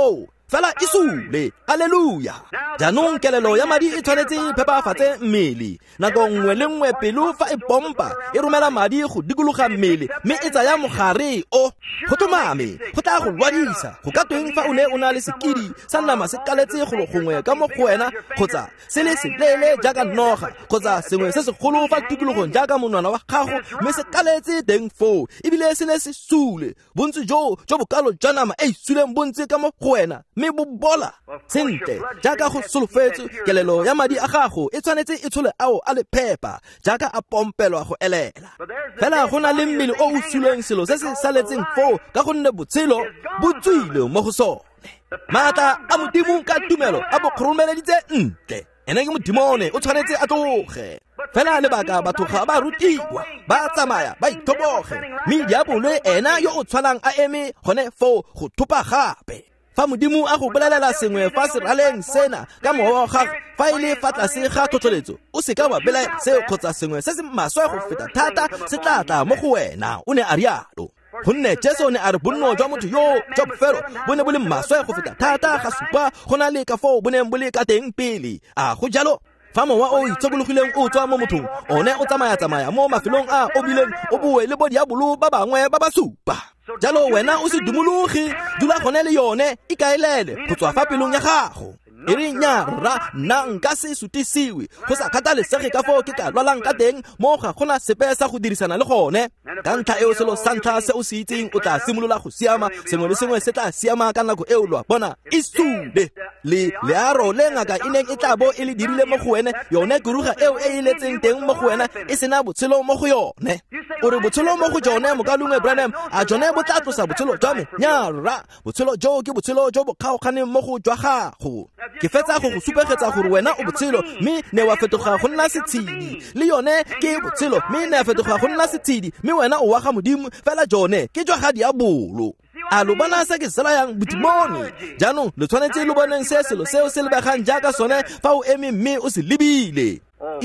fela isule haleluya jaanong kelelo ya madi e tshwanetse phepafatse mmele nako nngwe le nngwe pelo fa e pompa e romela madi go dikologa mmele mme e tsaya mogare o go tumame go tla go lwadisa go ka tweng fa o ne o na le sekidi sa nama se kaletse go lo gongwe ka mo go wena kgotsa se le selele jaaka noga kgotsa sengwe se segolo fa tikologong jaaka monwana wa gago mme se kaletse teng foo ebile se ne se sule bontsi jo jo bokalo jwa nama e suleng bontsi ka mo go wena mme bo bola sentle jaaka go solofetse kelelo ya madi a gago e tshwanetse e tshole ao a le phepa jaaka a pompelwa go elela fela go na le mmele o o suleng selo se se saletseng foo ka gonne botshelo bo tswile mo go sone maatla a modimo ka tumelo a bo kgoromeleditse ntle ene ke modimone o tshwanetse a tloge fela lebaka batho ga ba rutiwa ba tsamaya ba ithoboge mme diabolo ena yo o tshwanang a eme gone foo go thopa gape fa modimo a go bolelela sengwe fa se raleng sena ka mowa ga fa ile fa tlase ga tlhotlheletso o se ka ba belaela seo kgotsa sengwe se se maswe go feta thata se tlatla mo go wena o ne a rialo gonne Jesu ne a re bonno jwa motho yo jwa bofelo bo ne bo le maswe go feta thata ga supa go na le ka foo bo ne bo le ka teng pele a go jalo fa mowa o itsobologileng o tswa mo mothong o ne o tsamaya tsamaya mo mafelong a o bileng o boe le bo diabolo ba bangwe ba ba supa jalo wena o se dumologe dula gone le yone e kaelele go tswa fa pelong ya gago e re nyarra nna nka se sutisiwe go sa kgathalesege ka foo ke ka lwalang ka teng mo ga gona sepe sa go dirisana le gone ka ntlha eo selo sa ntlha se o se itseng o tla simolola go siama sengwe le sengwe se tla siama ka nako eo lwa bona e sude le learo le ngaka e neng e tla bo e le dirile mo go wene yone kuruga eo e iletseng teng mo go wena e sena botshelo mo go yone o re botshelo mo go jone Mokalungwe Branham a jone bo tla tlosa botshelo jwa me nyarra botshelo jo ke botshelo jo bo kgaoganeng mo go jwa gago ke fetsa go go supegetsa gore wena o botshelo mme ne wa fetoga go nna setshedi le yone ke botshelo mme ne wa fetoga go nna setshedi mme wena o wa ga modimo fela jone ke jwa ga diabolo a lo bona se ke sela yang butimone jaanong le tshwanetse le boneng se selo seo se lebegang jaaka sone fa o eme mme o se lebile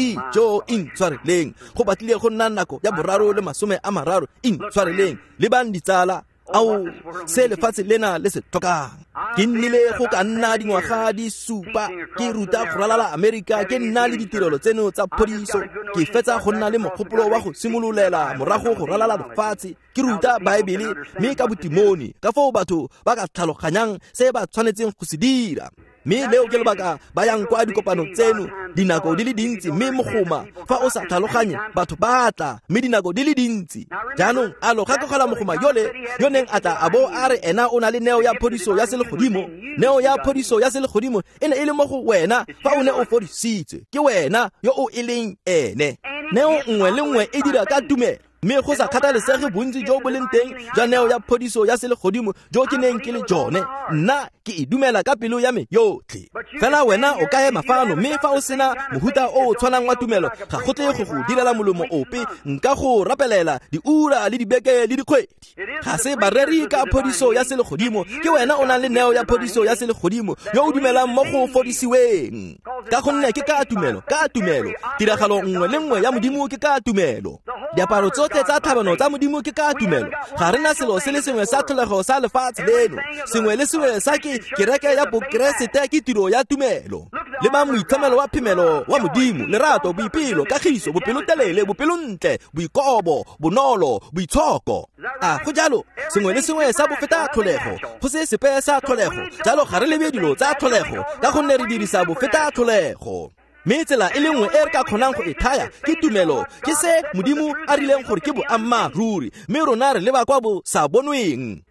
ijo intshwareleng go batlile go nna nako ya boraro le masome a mararo intshwareleng le bang ditsala ao se lefatshe lena le se tlhokang ke nnile go ka nna dingwaga di supa ke ruta go ralala Amerika ke nna le ditirelo tseno tsa phodiso ke fetsa go nna le mogopolo wa go simololela morago go ralala lefatshe ke ruta Baebele mme ka botimoni ka foo batho ba ka tlhaloganyang se ba tshwanetseng go se dira mme leo ke lebaka ba yang kwa dikopano tseno dinako di le dintsi mme mogoma fa o sa tlhaloganye batho ba tla mme dinako di le dintsi jaanong a lo gakogela mogoma yole yo neng a tla a bo a re ena o na le neo ya phodiso ya selegodimo neo ya phodiso ya selegodimo e ne e le mo go wena fa o ne o fodisitse ke wena yo o e leng ene neo nngwe le nngwe e dira ka tumelo mme go sa kgathalesege bontsi jo bo leng teng jwa neo ya phodiso ya selegodimo jo ke neng ke le jone nna ke e dumela ka pelo ya me yotlhe fela wena o ka ema fano mme fa o sena mohuta o o tshwanang wa tumelo ga go tle go go direla molomo ope nka go rapelela diura le dibeke le dikgwedi ga se bareri ka phodiso ya selegodimo ke wena o nang le neo ya phodiso ya selegodimo yo o dumelang mo go fodisiweng ka gonne ke ka tumelo ka tumelo tiragalo nngwe le nngwe ya modimo ke ka tumelo diaparo tsotlhe tsa thabano tsa modimo ke ka tumelo ga rena selo se le sengwe sa tlholego sa lefatshe leno sengwe le sengwe sa ke kereke ya bokeresete ke tiro ya tumelo le ba moitlhamelo wa phemelo wa modimo lerato boipelo kagiso bopelotelele bopelontle boikobo bonolo boitshoko a go jalo sengwe le sengwe sa bofeta tlholego go se sepe sa tlholego jalo ga re lebe dilo tsa tlholego ka gonne re dirisa bofeta tlholego mme tsela e le nngwe e re ka kgonang go e thaya ke tumelo ke se modimo a rileng gore ke boammaruri mme rona re leba kwa bo sa bonweng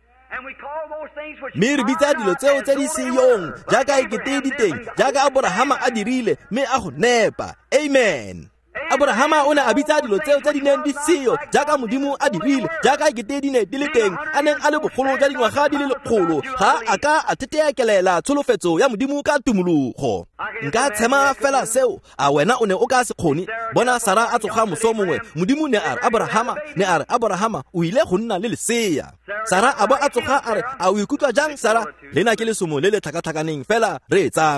mme re bitsa dilo tseo tse di seyong jaaka ekete di teng jaaka Abrahama a dirile mme a go nepa amen Abrahama o ne a bitsa dilo tseo tse di neng di seyo jaaka modimo a dirile jaaka ekete di ne di le teng a neng a le bogolo jwa dingwaga di le lekgolo ga a ka a theteakelela tsholofetso ya modimo ka tumologo nka tshema fela seo a wena o ne o ka se kgone bona Sara a tsoga moso mongwe modimo ne a re Abrahama ne a re Abrahama o ile go nna le lesea Sara a bo a tsoga a re a o ikutlwa jang Sara lena ke lesomo le le tlhakatlhakaneng fela re etsang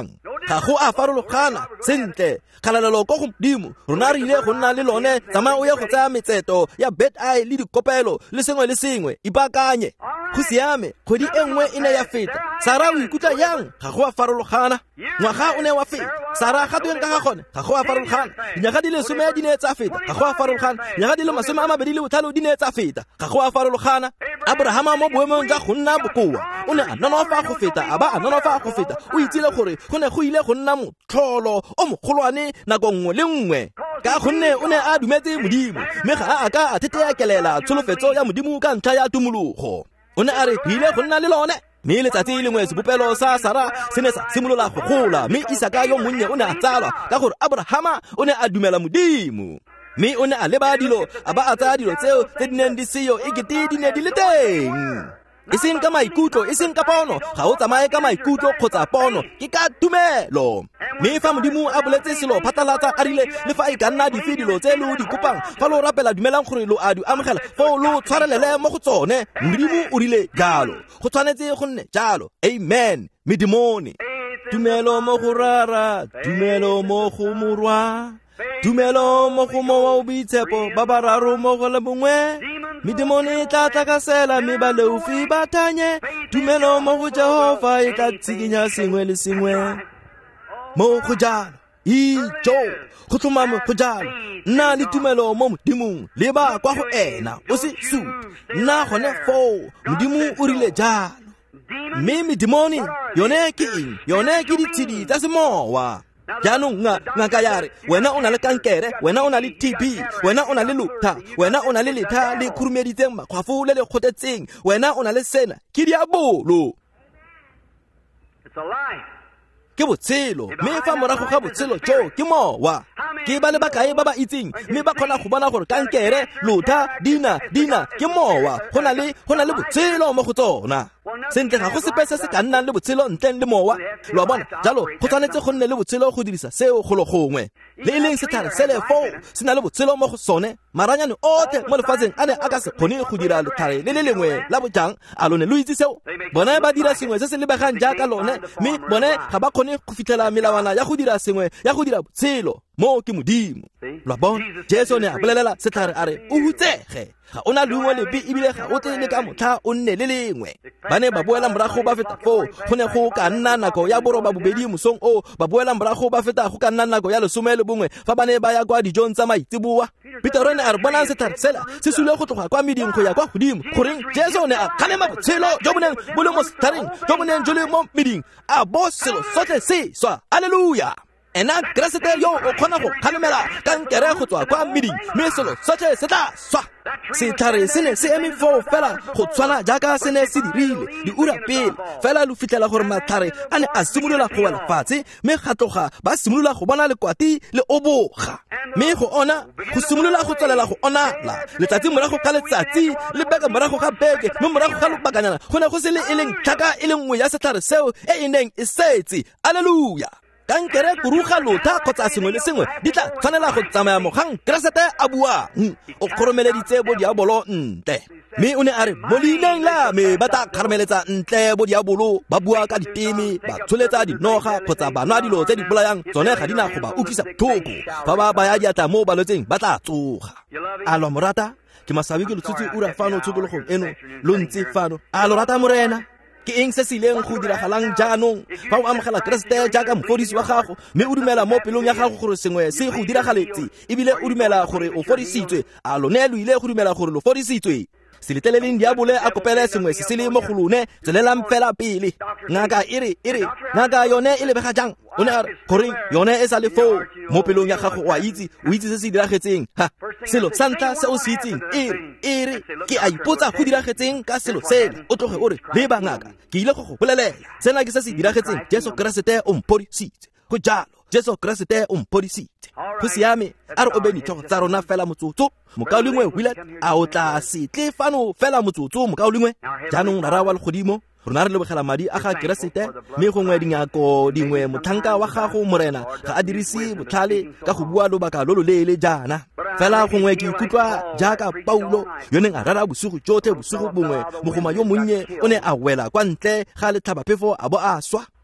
ga go a farologana sentle kgalalelo go godimo rona re ile go nna le lone tsama o ye go tsaya metseto ya bed eye le dikopelo le sengwe le sengwe ipakanye go siame kgwedi e nngwe e ne ya feta Sara o ikutlwa yang ga go a farologana ngwaga o ne wa feta Sara ga tweng ka ga gone ga go a farologana dinyaga di le some di ne tsa feta ga go a farologana dinyaga di le masome a mabedi le botlhano di ne tsa feta ga go a farologana Abrahama mo boemong jwa go nna bokoa o ne a nonofa go feta a ba a nonofa go feta o itsile gore go ne go ile go nna motlholo o mogolwane nako nngwe le nngwe ka gonne o ne a dumetse modimo mme ga a ka a theteakelela tsholofetso ya modimo ka ntlha ya tumologo o ne a re ile go nna le lone mme letsatsi lengwe sebopelo sa Sara se ne sa simolola go gola mme Isaka yo monnye o ne a tsalwa ka gore Abrahama o ne a dumela modimo mme o ne a leba dilo a ba a tsaya dilo tseo tse di neng di seyo e kete di ne di le teng e seng ka maikutlo e seng ka pono ga o tsamaye ka maikutlo kgotsa pono ke ka tumelo mme fa modimo a boletse selo phatlalatsa a rile le fa e ka nna dife dilo tse lo di kopang fa lo rapela dumelang gore lo a di amogela fa lo tshwarelele mo go tsone modimo o rile jalo go tshwanetse go nne jalo amen medimoni tumelo mo go rara tumelo mo go morwa tumelo mo go mo wa boitshepo ba bararo mo go le bongwe medimoni tla tlakasela mme baleufi ba thanye tumelo mo go Jehova e tla tsikinya sengwe le sengwe mo go jalo ijo go tlhomamo go jalo nna le tumelo mo modimong le ba kwa go ena o se su nna gone fo modimo o rile jalo mme medimoni yone ke eng yone ke ditshedi tsa semowa jaanong nga ngaka yare wena o na le kankere wena o na le T B wena o na le lutha wena o na le letha le khurumeditseng makgwafo le le khotetseng wena o na le sena ke diabolo ke botshelo mme fa morago ga botshelo jo ke mowa ke ba le bakae ba ba itseng mme ba kgona go bona gore kankere lutha dina dina ke mowa go na le go na le botshelo mo go tsona sentle ga go sepe se se ka nnang le botshelo ntleng le mowa lo bona jalo go tshwanetse go nne le botshelo go dirisa seo go lo gongwe le leng sethare se le fo se na le botshelo mo go sone maranyane otlhe mo lefatsheng a ne a ka se kgone go dira lethare le le lengwe la bojang a lone lo itse seo bone ba dira sengwe se se lebegang jaaka lone mme bone ga ba kgone go fitlhela melawana ya go dira sengwe ya go dira botshelo mo ke modimo lo bona Jesu ne a bolelela setlhare a re o hutsege ga ona lengwe lepe ebile ga o tle le ka motlha o nne le lengwe ba ne ba boela morago ba feta foo go ne go ka nna nako ya boroba bobedi mosong o ba boela morago ba feta go ka nna nako ya lesome le bongwe fa ba ne ba ya kwa dijong tsa maitsiboa Peter ne a re bonang setlhare sela se sule go tloga kwa meding go ya kwa godimo goreng Jesu ne a kgalema botshelo jo bo neng bo le mo sethareng jo bo neng jo le mo meding a bo selo sotlhe se swa alleluya ena grasete yo o khona go khalemela kankere go tswa kwa meding mme selo sotlhe se tla swa setlhare se ne se eme foo fela go tshwana jaaka se ne se dirile diura pele fela lo fitlhela gore matlhare a ne a simolola go wela fatshe mme gatloga ba simolola go bona lekwati le oboga mme go ona go simolola go tswelela go onala letsatsi morago ka letsatsi le beke morago ga beke mme morago ga lobakanyana go ne go se le e leng tlhaka e le nngwe ya setlhare seo e e neng e setse alleluya kankere kuruga lotha kgotsa sengwe le sengwe di tla tshwanela go tsamaya mogang keresete a buang o kgoromeleditse bo diabolo ntle mme o ne a re mo leineng la me ba tla kgarameletsa ntle bo diabolo ba bua ka diteme ba tsholetsa dinoga kgotsa ba nwa dilo tse di bolayang tsone ga di na go ba ukisa thoko fa ba baya diatla mo balwetseng ba tla tsoga a lo morata ke masabi ke lotsutsi ura fano tshokologong eno lo ntse fano a lo rata morena ke eng se se ileng go diragalang jaanong fa o amogela Keresete jaaka mfodisi wa gago mme o dumela mo pelong ya gago gore sengwe se go diragaletse ebile o dumela gore o fodisitswe a lone lo ile go dumela gore lo fodisitswe se letleleleng diabole a kopele sengwe se se le mo go lone tswelelang fela pele ngaka ere ere ngaka yone e lebega jang o ne a re goreng yone e sa le foo mo pelong ya gago wa itse o itse se se diragetseng ha selo santa se o se itseng ere ere ke a ipotsa go diragetseng ka selo sena o tloge o re le ba ngaka ke ile go go bolelela sena ke se se diragetseng Jesu Keresete o mpodisitse go jalo Jesu Keresete o mpodisitse go siame a re o beni tlhogo tsa rona fela motsotso mokaolengwe wile a o tla se tle fano fela motsotso mokaolengwe jaanong ra rawa le godimo rona re lebogela madi a ga Keresete mme gongwe dingako dingwe motlhanka wa gago morena ga a dirise botlhale ka go bua lobaka lo lo leele jaana fela gongwe ke ikutlwa jaaka Paulo yo neng a rara bosigo jotlhe bosigo bongwe mogoma yo monnye o ne a wela kwa ntle ga letlhabaphefo a bo a swa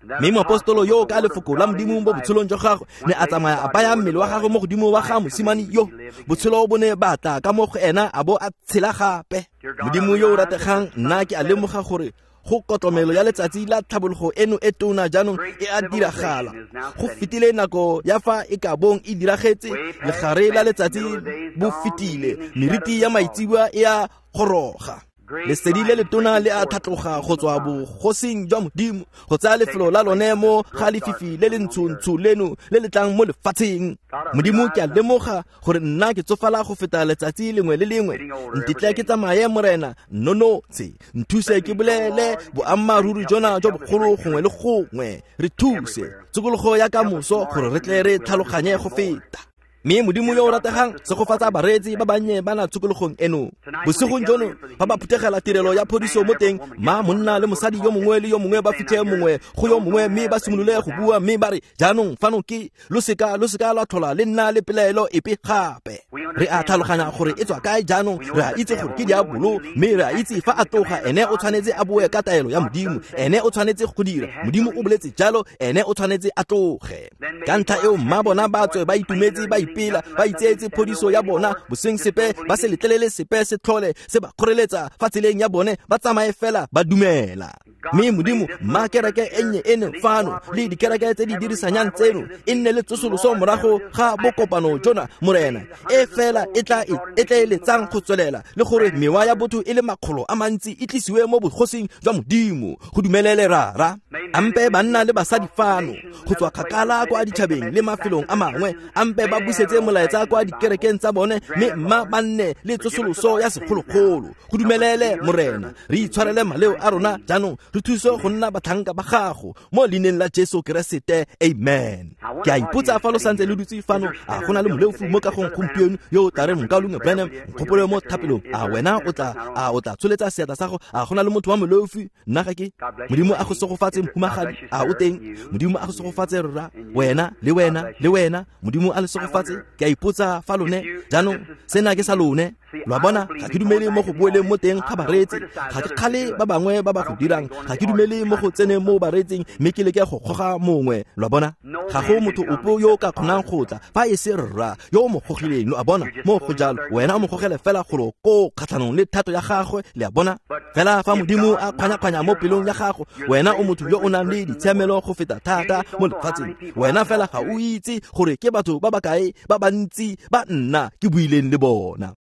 mme moapostolo yo ka lefoko la modimo mo botshelong jwa gagwe ne a tsamaya a baya mmele wa gagwe mo godimo wa ga mosimane yo botshelo bo ne batla ka mo go ena a bo a tshela gape. Modimo yo o rategang nna ke a lemoga gore go kotlomelo ya letsatsi la tlhabologo eno e tona jaanong e a diragala go fetile nako ya fa e ka bong e diragetse legare la letsatsi bo fetile meriti ya maitsiwa e a goroga lesedi le letona le a thatloga go tswa bogosing jwa modimo go tsaya lefelo la lone mo ga lefifi le le ntshontsho leno le le tlang mo lefatsheng. Modimo ke a lemoga gore nna ke tsofala go feta letsatsi lengwe le lengwe ntitla ke tsamaye morena nnonotse nthuse ke bolele boammaruri jona jo bogolo gongwe le gongwe re thuse tsokologo ya ka moso gore re tle re tlhaloganye go feta. Mme modimo yo o rategang se go fatsa bareetsi ba bannye ba na tsokologong eno bosigong jono ba ba phuthegela tirelo ya phodiso mo teng ma monna le mosadi yo mongwe le yo mongwe ba fitlhe mongwe go yo mongwe mme ba simolole go bua mme ba re jaanong fano ke loseka loseka la thola le nna le pelaelo epe gape. Re a tlhaloganya gore e tswa kae jaanong re a itse gore ke diabolo mme re a itse fa a toga ene o tshwanetse a bue ka taelo ya modimo ene o tshwanetse go dira modimo o boletse jalo ene o tshwanetse a toge ka ntlha eo mma bona ba tswe ba itumetse ba pila ba itseetse phodiso ya bona boseng sepe ba se letlelele sepe se tlhole se ba kgoreletsa fa tseleng ya bone ba tsamaye fela ba dumela. Mme modimo mma kereke ennye eno fano le dikereke tse di dirisanyang tseno e nne le tsosoloso morago ga bokopano jona morena e fela e tla e tla e letsang go tswelela le gore mewa ya botho e le makgolo a mantsi e tlisiwe mo bogosing jwa modimo go dumelele rara ampe banna le basadi fano go tswa kgakala kwa ditšhabeng le mafelong a mangwe ampe ba busetse molaetsa kwa dikerekeng tsa bone mme mma ba nne le tsosoloso ya segologolo go dumelele morena re itshwarele maleo a rona jaanong re thuse go nna batlhanka ba gago mo leineng la Jesu Keresete amen. Ke a ipotsa fa lo santse le dutse fano a gona le moleofu mo kagong gompieno yo o tla reng Nkalunge Branham nkgopolo mo thapelong a wena o tla a o tla tsholetsa seata sa go a gona le motho wa moleofu nna ga ke modimo a go segofatse mohumagadi a o teng modimo a go segofatse rra wena le wena le wena modimo a le segofatse ke a ipotsa fa lone jaanong sena ke sa lone lwa bona ga ke dumele mo go boeleng mo teng ga bareetsi ga ke kgale ba bangwe ba ba go dirang ga ke dumele mo go tseneng mo bareetsing mme ke leke go goga mongwe lwa bona ga go motho opo yo ka kgonang go tla fa e se rra yo mo gogileng lwa bona mo go jalo wena o mo gogele fela golo ko kgatlhanong le thato ya gagwe le a bona fela fa modimo a kgwanya-kgwanya mo pelong ya gago wena o motho yo o nang le ditshiamelo go feta thata mo lefatsheng wena fela ga o itse gore ke batho ba ba kae ba bantsi ba nna ke buileng le bona.